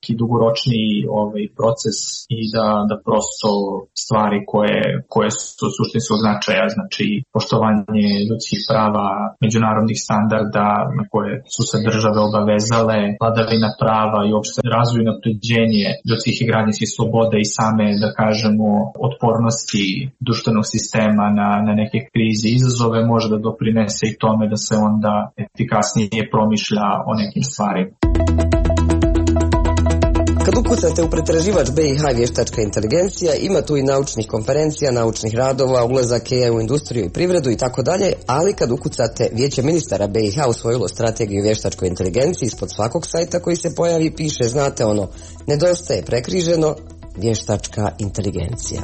neki dugoročniji proces i da prosto stvari koje su suštinskog značaja, znači poštovanje ljudskih prava, međunarodnih standarda na koje su se države obavezale, vladavina prava i uopšte razvoj i napređenje ljudskih i građanskih sloboda i same, da kažemo, otpornosti društvenog sistema na neke krize i izazove može da doprinese i tome da se onda efikasnije promišlja o nekim stvarima.
Kad ukucate u pretraživač BiH vještačka inteligencija, ima tu i naučnih konferencija, naučnih radova, ulazak AI u industriju i privredu i tako dalje, ali kad ukucate Vijeće ministara BiH usvojilo strategiju vještačkoj inteligenciji, ispod svakog sajta koji se pojavi piše, znate ono, nedostaje prekriženo vještačka inteligencija.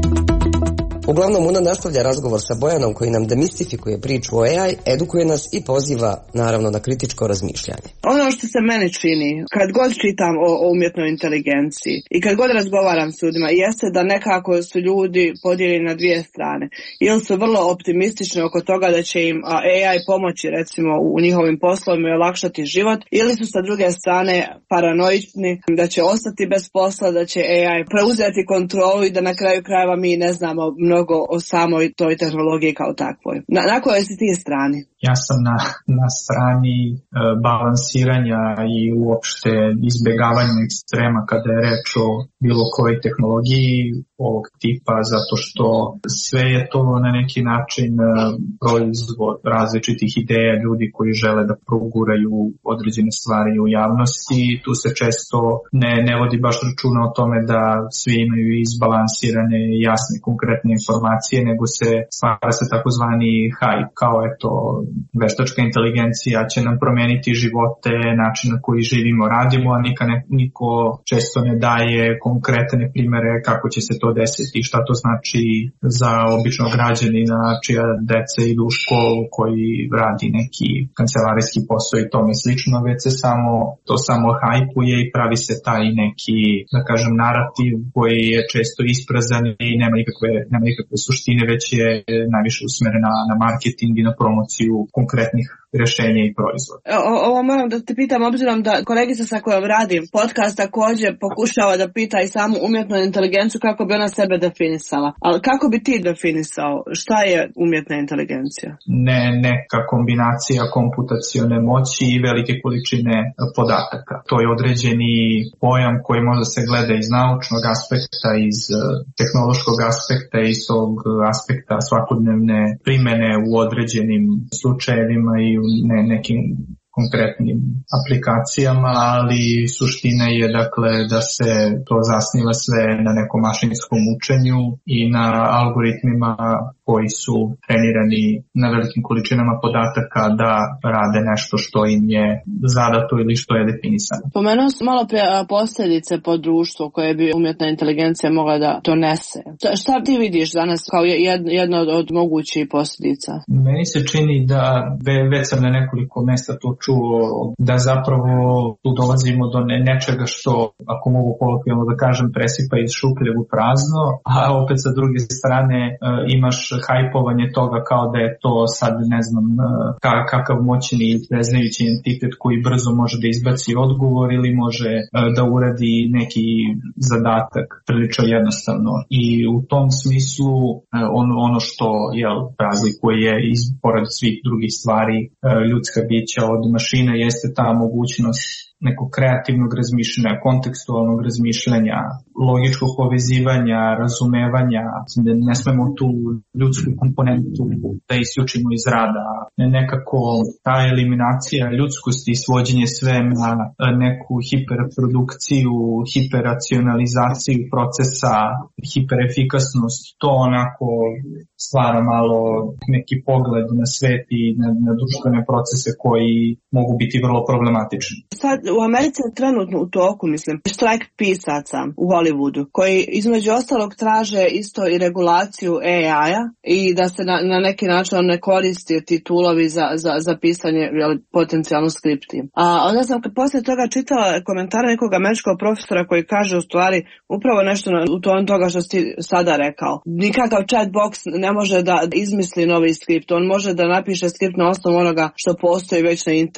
Uglavnom, Una nastavlja razgovor sa Bojanom koji nam demistifikuje priču o AI, edukuje nas i poziva, naravno, na kritičko razmišljanje.
Ono što se meni čini, kad god čitam o umjetnoj inteligenciji i kad god razgovaram s ljudima, jeste da nekako su ljudi podijeljeni na dvije strane. Ili su vrlo optimistični oko toga da će im AI pomoći, recimo, u njihovim poslovima i olakšati život, ili su sa druge strane paranoični da će ostati bez posla, da će AI preuzeti kontrolu i da na kraju krajeva mi ne znamo mnogo o samoj toj tehnologiji kao takvoj. Na kojoj si ti strani?
Ja sam na strani balansiranja i uopšte izbjegavanja ekstrema kada je reč o bilo kojoj tehnologiji ovog tipa, zato što sve je to na neki način proizvod različitih ideja ljudi koji žele da proguraju određene stvari u javnosti. Tu se često ne vodi baš računa o tome da svi imaju izbalansirane, jasne, konkretne informacije, nego se stvara se takozvani hype, kao eto veštačka inteligencija će nam promeniti živote, način na koji živimo, radimo, a niko često ne daje konkretne primere kako će se to desiti i šta to znači za običnog građanina čija deca idu u školu, koji radi neki kancelarijski posao i tome slično, već se samo hajpuje i pravi se taj neki, da kažem, narativ koji je često isprazan i nema nikakve suštine, već je najviše usmerena na marketing i na promociju konkretnih rješenja i proizvoda.
Ovo moram da te pitam, obzirom da kolegica sa kojom radim podcast također pokušava da pita i samu umjetnu inteligenciju kako bi ona sebe definisala. Ali kako bi ti definisao šta je umjetna inteligencija?
Neka kombinacija komputacione moći i velike količine podataka. To je određeni pojam koji možda se gleda iz naučnog aspekta, iz tehnološkog aspekta, iz tog aspekta svakodnevne primjene u određenim slučajevima i u nekim konkretnim aplikacijama, ali suština je dakle da se to zasniva sve na nekom mašinskom učenju i na algoritmima koji su trenirani na velikim količinama podataka da rade nešto što im je zadato ili što je definisano.
Pomenuo sam malo prije posljedice po društvu koje bi umjetna inteligencija mogla da donese. Šta ti vidiš danas kao jedno od mogućih posljedica?
Meni se čini da već sam na nekoliko mesta to čuo, da zapravo tu dolazimo do nečega što, ako mogu kolokvijalno da kažem, presipa iz šupljeg u prazno, a opet sa druge strane imaš hajpovanje toga kao da je to sad ne znam kakav moćni i preznajući entitet koji brzo može da izbaci odgovor ili može da uradi neki zadatak prilično jednostavno. I u tom smislu ono što razlikuje pored svih drugih stvari ljudska bića od mašina jeste ta mogućnost nekog kreativnog razmišljanja, kontekstualnog razmišljanja, logičkog povezivanja, razumevanja. Ne smemo tu ljudsku komponentu da isključimo iz rada. Nekako ta eliminacija ljudskosti i svođenje sve na neku hiperprodukciju, hiperacionalizaciju procesa, hiperefikasnost, to onako stvara malo neki pogled na svet i na društvene procese koji mogu biti vrlo problematični.
Sad u Americi je trenutno u toku, štrajk pisaca u Hollywoodu, koji između ostalog traže isto i regulaciju AI-a i da se na neki način ne koristi titulovi za pisanje potencijalno skripti. A onda sam poslije toga čitala komentare nekog američkog profesora koji kaže u stvari upravo nešto u tom toga što si sada rekao. Nikakav chat box ne može da izmisli novi skript, on može da napiše skript na osnovu onoga što postoji već na internetu.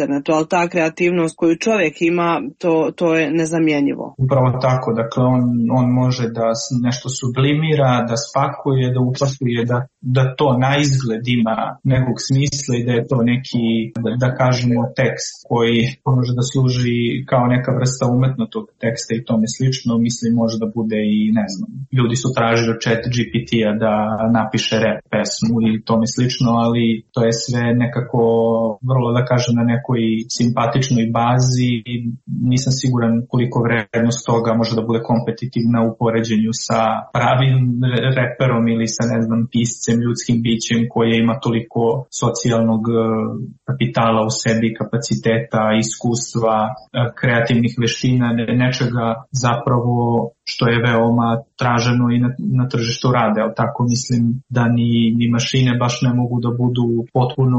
internetu, ali ta kreativnost koju čovjek ima, to je nezamjenjivo.
Upravo tako, dakle on može da nešto sublimira, da spakuje, da upakuje, da to na izgled ima nekog smisla i da je to neki, da kažemo, tekst koji može da služi kao neka vrsta umetnotog teksta i tome slično. Mislim, može da bude i, ne znam, ljudi su tražili od ChatGPT-a da napiše rap pesmu i tome slično, ali to je sve nekako vrlo, da kažem, na nekoj simpatičnoj bazi i nisam siguran koliko vrednost toga može da bude kompetitivna u poređenju sa pravim reperom ili sa, ne znam, piscem, ljudskim bićem koje ima toliko socijalnog kapitala u sebi, kapaciteta, iskustva, kreativnih veština, nečega zapravo što je veoma traženo i na tržištu rade, ali tako mislim da ni mašine baš ne mogu da budu potpuno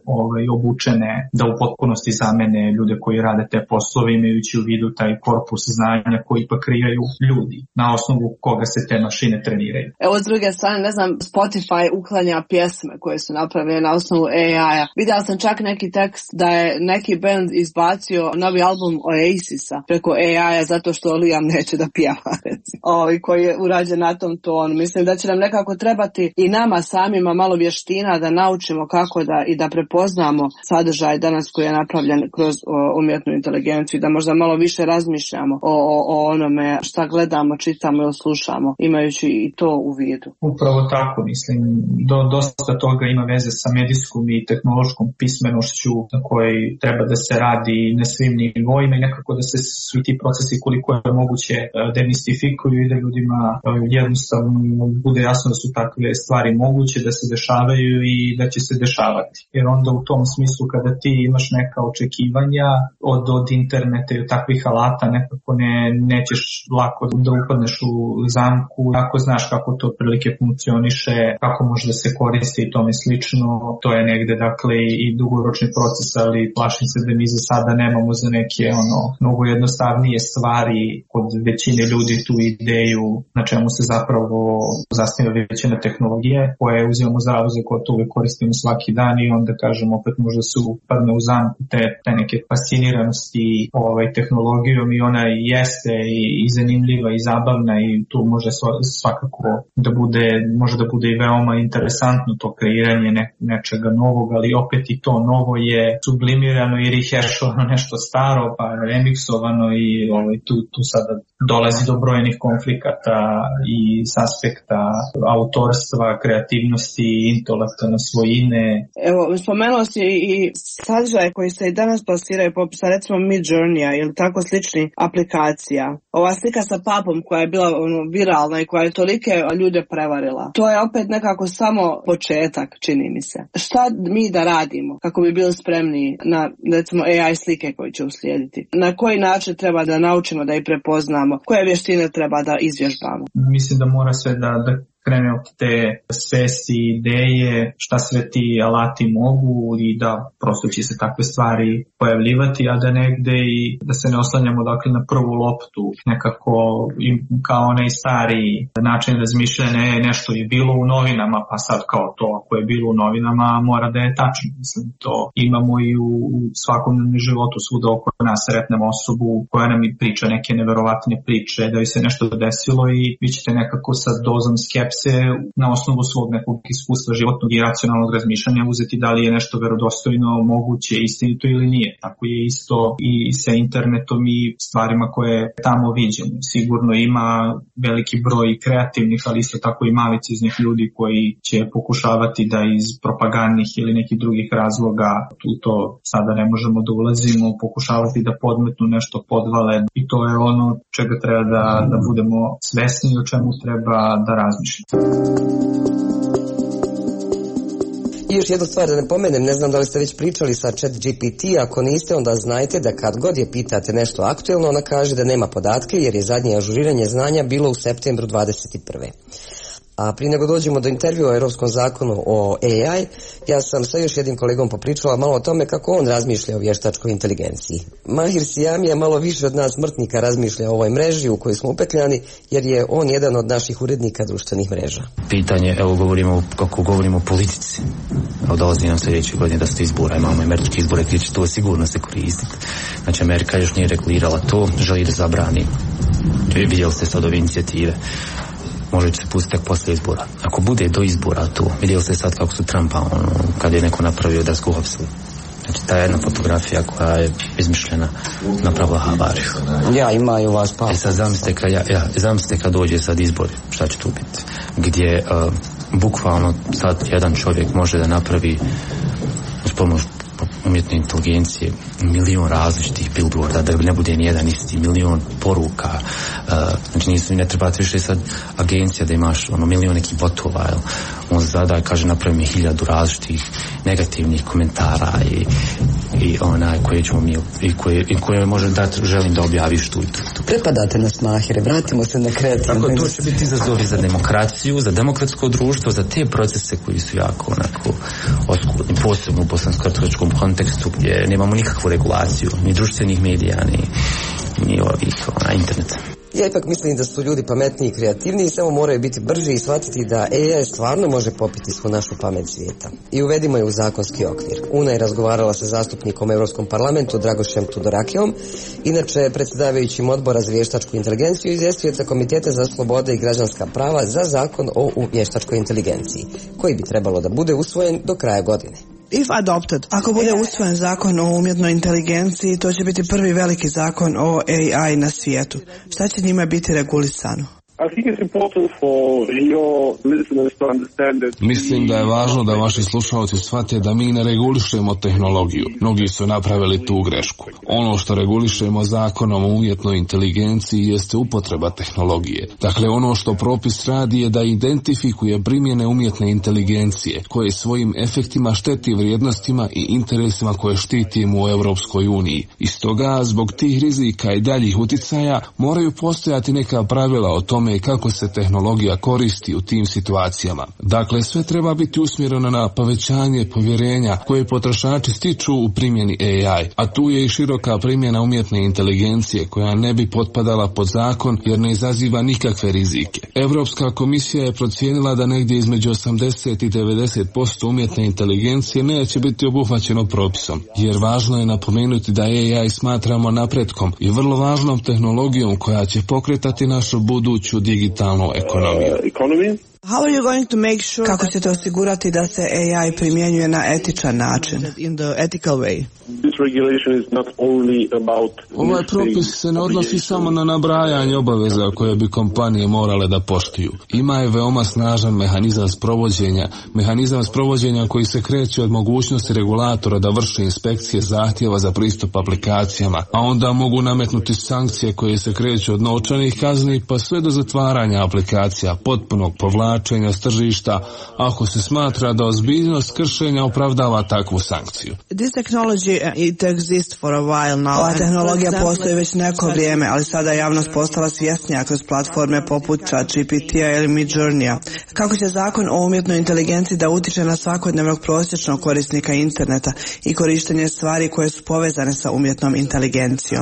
obučene, da u potpunosti zamene ljude koji rade te poslove, imajući u vidu taj korpus znanja koji pa kreiraju ljudi, na osnovu koga se te mašine treniraju.
Evo, s druge strane, ne znam, Spotify uklanja pjesme koje su napravljene na osnovu AI-a. Videla sam čak neki tekst da je neki band izbacio novi album Oasisa preko AI-a zato što Liam neće da pjeva. Koji je urađen na tom tonu. Mislim da će nam nekako trebati i nama samima malo vještina da naučimo kako da prepoznamo sadržaj danas koji je napravljen kroz umjetnu inteligenciju i da možda malo više razmišljamo o onome šta gledamo, čitamo ili slušamo, imajući i to u vidu.
Upravo tako, mislim, dosta toga ima veze sa medijskom i tehnološkom pismenošću na kojoj treba da se radi na svim nivoima i nekako da se svi ti procesi koliko je moguće demistifikuju i da ljudima jednostavno bude jasno da su takve stvari moguće da se dešavaju i da će se dešavati. Jer onda u tom smislu kada ti imaš neka očekivanja od interneta i od takvih alata nekako nećeš lako da upadneš u zamku, ako znaš kako to prilike funkcioniše, kako može da se koristi i tome slično. To je negde dakle i dugoročni proces, ali plašim se da mi za sada nemamo za neke mnogo jednostavnije stvari kod većine ljudi tu ideju na čemu se zapravo zasniva većina tehnologije koje uzimamo zdravo za gotovo i koristimo svaki dan i onda kažemo opet možda se upadne u zamku te neke fasciniranosti tehnologijom i ona jeste i zanimljiva i zabavna i tu može svakako može da bude i veoma interesantno to kreiranje nečega novog, ali opet i to novo je sublimirano i rehešovano nešto staro pa remiksovano i tu sada dolazi do brojnih konflikata i s aspekta autorstva, kreativnosti, intelektualne svojine.
Evo, spomenuo si i sadržaje koji se i danas plasiraju poput recimo Midjourneya ili tako sličnih aplikacija. Ova slika sa papom koja je bila viralna i koja je tolike ljude prevarila. To je opet nekako samo početak, čini mi se. Šta mi da radimo kako bi bili spremni na recimo AI slike koji će uslijediti? Na koji način treba da naučimo da ih prepoznamo? Koje vještine treba da izvježbamo?
Mislim da mora sve da krene od te svesti, ideje, šta sve ti alati mogu i da prosto će se takve stvari pojavljivati, a da negde i da se ne oslanjamo dakle na prvu loptu, nekako kao onaj stari način razmišljanja, nešto je bilo u novinama, pa sad kao to ako je bilo u novinama mora da je tačno. Mislim, to imamo i u svakodnevnom životu, svuda oko nas sretnemo osobu koja nam i priča neke neverovatne priče, da joj se nešto desilo i vi ćete nekako sa dozom skepse na osnovu svog nekog iskustva životnog i racionalnog razmišljanja uzeti da li je nešto verodostojno, moguće, istinito ili nije. Tako je isto i sa internetom i stvarima koje tamo viđemo. Sigurno ima veliki broj kreativnih, ali isto tako i malicioznih ljudi koji će pokušavati da iz propagandnih ili nekih drugih razloga, to sada ne možemo da ulazimo, pokušavati da podmetnu nešto, podvale i to je ono čega treba da budemo svesni i o čemu treba da razmišljamo.
I još jednu stvar da ne pomenem, ne znam da li ste već pričali sa ChatGPT, ako niste onda znajte da kad god je pitate nešto aktuelno, ona kaže da nema podatke jer je zadnje ažuriranje znanja bilo u septembru 21. A prije nego dođemo do intervjua o Europskom zakonu o AI, ja sam sa još jednim kolegom popričala malo o tome kako on razmišlja o vještačkoj inteligenciji. Mahir Sijamija malo više od nas smrtnika razmišlja o ovoj mreži u kojoj smo upetljani, jer je on jedan od naših urednika društvenih mreža.
Pitanje, kako govorimo o politici. Dolazi nam sljedeće godine da se izbora, imamo američke izbore gdje će to sigurno se koristiti. Znači Amerika još nije regulirala to, želi da zabrani. Vidjeli ste sad ove inicijative. Može se pustiti tek poslije izbora. Ako bude do izbora to, vidjeli ste sad kako su Trumpa, kad je neko napravio da su uhapsili. Znači ta jedna fotografija koja je izmišljena napravila havariju.
Ja, imaju vas pa.
Sad zamislite kad dođe sad izbori, šta će tu biti? Gdje bukvalno sad jedan čovjek može da napravi uz pomoć umjetne inteligencije milion različitih billboarda, da ne bude nijedan isti, milion poruka. Znači ne trebate više sad agencija da imaš milion nekih botova. On zada kaže napravi mi 1000 različitih negativnih komentara i koje ćemo mi i koje može dati, želim da objaviš tu.
Prepadate nas, Mahire, vratimo se na kreativno.
Tako to će biti izazovi za demokraciju, za demokratsko društvo, za te procese koji su jako oskudni, posebno u bosansko-hercegovačkom kontekstu gdje nemamo nikakvu regulaciju, ni društvenih medija, ni interneta.
Ja ipak mislim da su ljudi pametniji i kreativniji, samo moraju biti brži i shvatiti da AI stvarno može popiti svu našu pamet svijeta. I uvedimo je u zakonski okvir. Una je razgovarala sa zastupnikom u Europskom parlamentu Dragošem Tudorakijom, inače predsjedavajućim odbora za vještačku inteligenciju, izvjestioca Komiteta za slobode i građanska prava za zakon o vještačkoj inteligenciji, koji bi trebalo da bude usvojen do kraja godine.
Ako bude usvojen zakon o umjetnoj inteligenciji, to će biti prvi veliki zakon o AI na svijetu. Šta će njima biti regulisano?
Mislim da je važno da vaši slušalci shvate da mi ne regulišemo tehnologiju. Mnogi su napravili tu grešku. Ono što regulišemo zakonom o umjetnoj inteligenciji jeste upotreba tehnologije. Dakle, ono što propis radi je da identifikuje primjene umjetne inteligencije, koje svojim efektima šteti vrijednostima i interesima koje štitimo u Europskoj uniji. I stoga, zbog tih rizika i daljih uticaja, moraju postojati neka pravila o tome kako se tehnologija koristi u tim situacijama. Dakle, sve treba biti usmjereno na povećanje povjerenja koje potrošači stiču u primjeni AI, a tu je i široka primjena umjetne inteligencije koja ne bi potpadala pod zakon jer ne izaziva nikakve rizike. Europska komisija je procijenila da negdje između 80 i 90% umjetne inteligencije neće biti obuhvaćeno propisom, jer važno je napomenuti da AI smatramo napretkom i vrlo važnom tehnologijom koja će pokretati našu buduću digitalnu ekonomiju.
Kako ćete osigurati da se AI primjenjuje na etičan način?
Ovaj propis se ne odnosi samo na nabrajanje obaveza koje bi kompanije morale da poštuju. Ima je veoma snažan mehanizam sprovođenja koji se kreće od mogućnosti regulatora da vrše inspekcije zahtjeva za pristup aplikacijama, a onda mogu nametnuti sankcije koje se kreću od novčanih kazni pa sve do zatvaranja aplikacija, potpunog povlačenja s tržišta, ako se smatra da ozbiljnost kršenja opravdava takvu sankciju.
Ova tehnologija postoji već neko vrijeme, ali sada je javnost postala svjesnija kroz platforme poput ChatGPT-a ili Midjourney-a. Kako će zakon o umjetnoj inteligenciji da utiče na svakodnevnog prosječnog korisnika interneta i korištenje stvari koje su povezane sa umjetnom inteligencijom?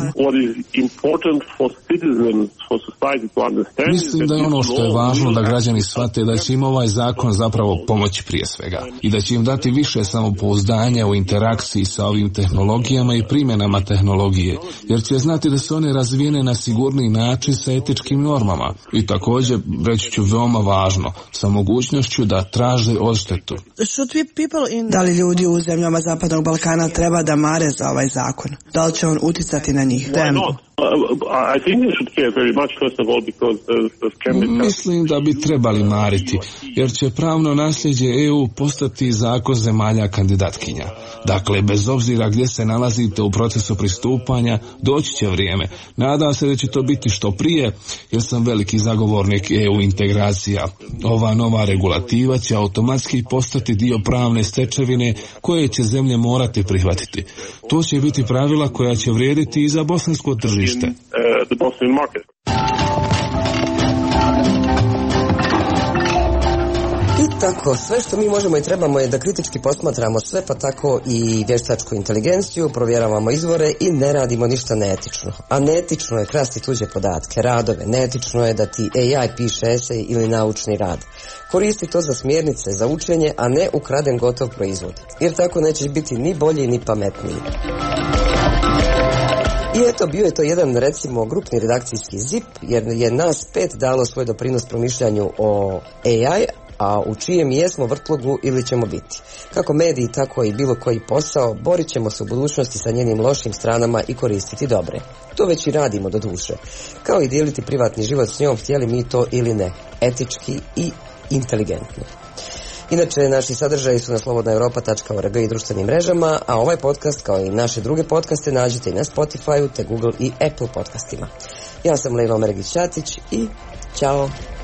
Mislim da je ono što je važno da građani shvate da će im ovaj zakon zapravo pomoći prije svega i da će im dati više samopouzdanja u interakciji sa ovim tehnologijama i primjenama tehnologije, jer će znati da su one razvijene na sigurniji način sa etičkim normama i također, reći ću veoma važno, sa mogućnošću da traže odštetu.
Da li ljudi u zemljama Zapadnog Balkana treba da mare za ovaj zakon? Da li će on uticati na njih?
Mislim da bi trebali mariti, jer će pravno nasljeđe EU postati zakon zemalja kandidatkinja. Dakle, bez obzira gdje se nalazite u procesu pristupanja, doći će vrijeme. Nadam se da će to biti što prije, jer sam veliki zagovornik EU integracija. Ova nova regulativa će automatski postati dio pravne stečevine koje će zemlje morati prihvatiti. To će biti pravila koja će vrijediti i za bosansko tržište.
Tako, sve što mi možemo i trebamo je da kritički posmatramo sve, pa tako i vještačku inteligenciju, provjeravamo izvore i ne radimo ništa neetično. A neetično je krasti tuđe podatke, radove, neetično je da ti AI piše esej ili naučni rad. Koristi to za smjernice, za učenje, a ne ukraden gotov proizvod. Jer tako nećeš biti ni bolji ni pametniji. I eto, bio je to jedan, recimo, grupni redakcijski zip, jer je nas 5 dalo svoj doprinos promišljanju o AI, a u čijem jesmo vrtlogu ili ćemo biti. Kako mediji, tako i bilo koji posao, borit ćemo se u budućnosti sa njenim lošim stranama i koristiti dobre. To već i radimo do duše. Kao i dijeliti privatni život s njom, htjeli mi to ili ne, etički i inteligentno. Inače, naši sadržaji su na slobodnaeuropa.org i društvenim mrežama, a ovaj podcast, kao i naše druge podcaste, nađete i na Spotify-u, te Google i Apple podcastima. Ja sam Lejla Omeregić-Ćatić i ćao!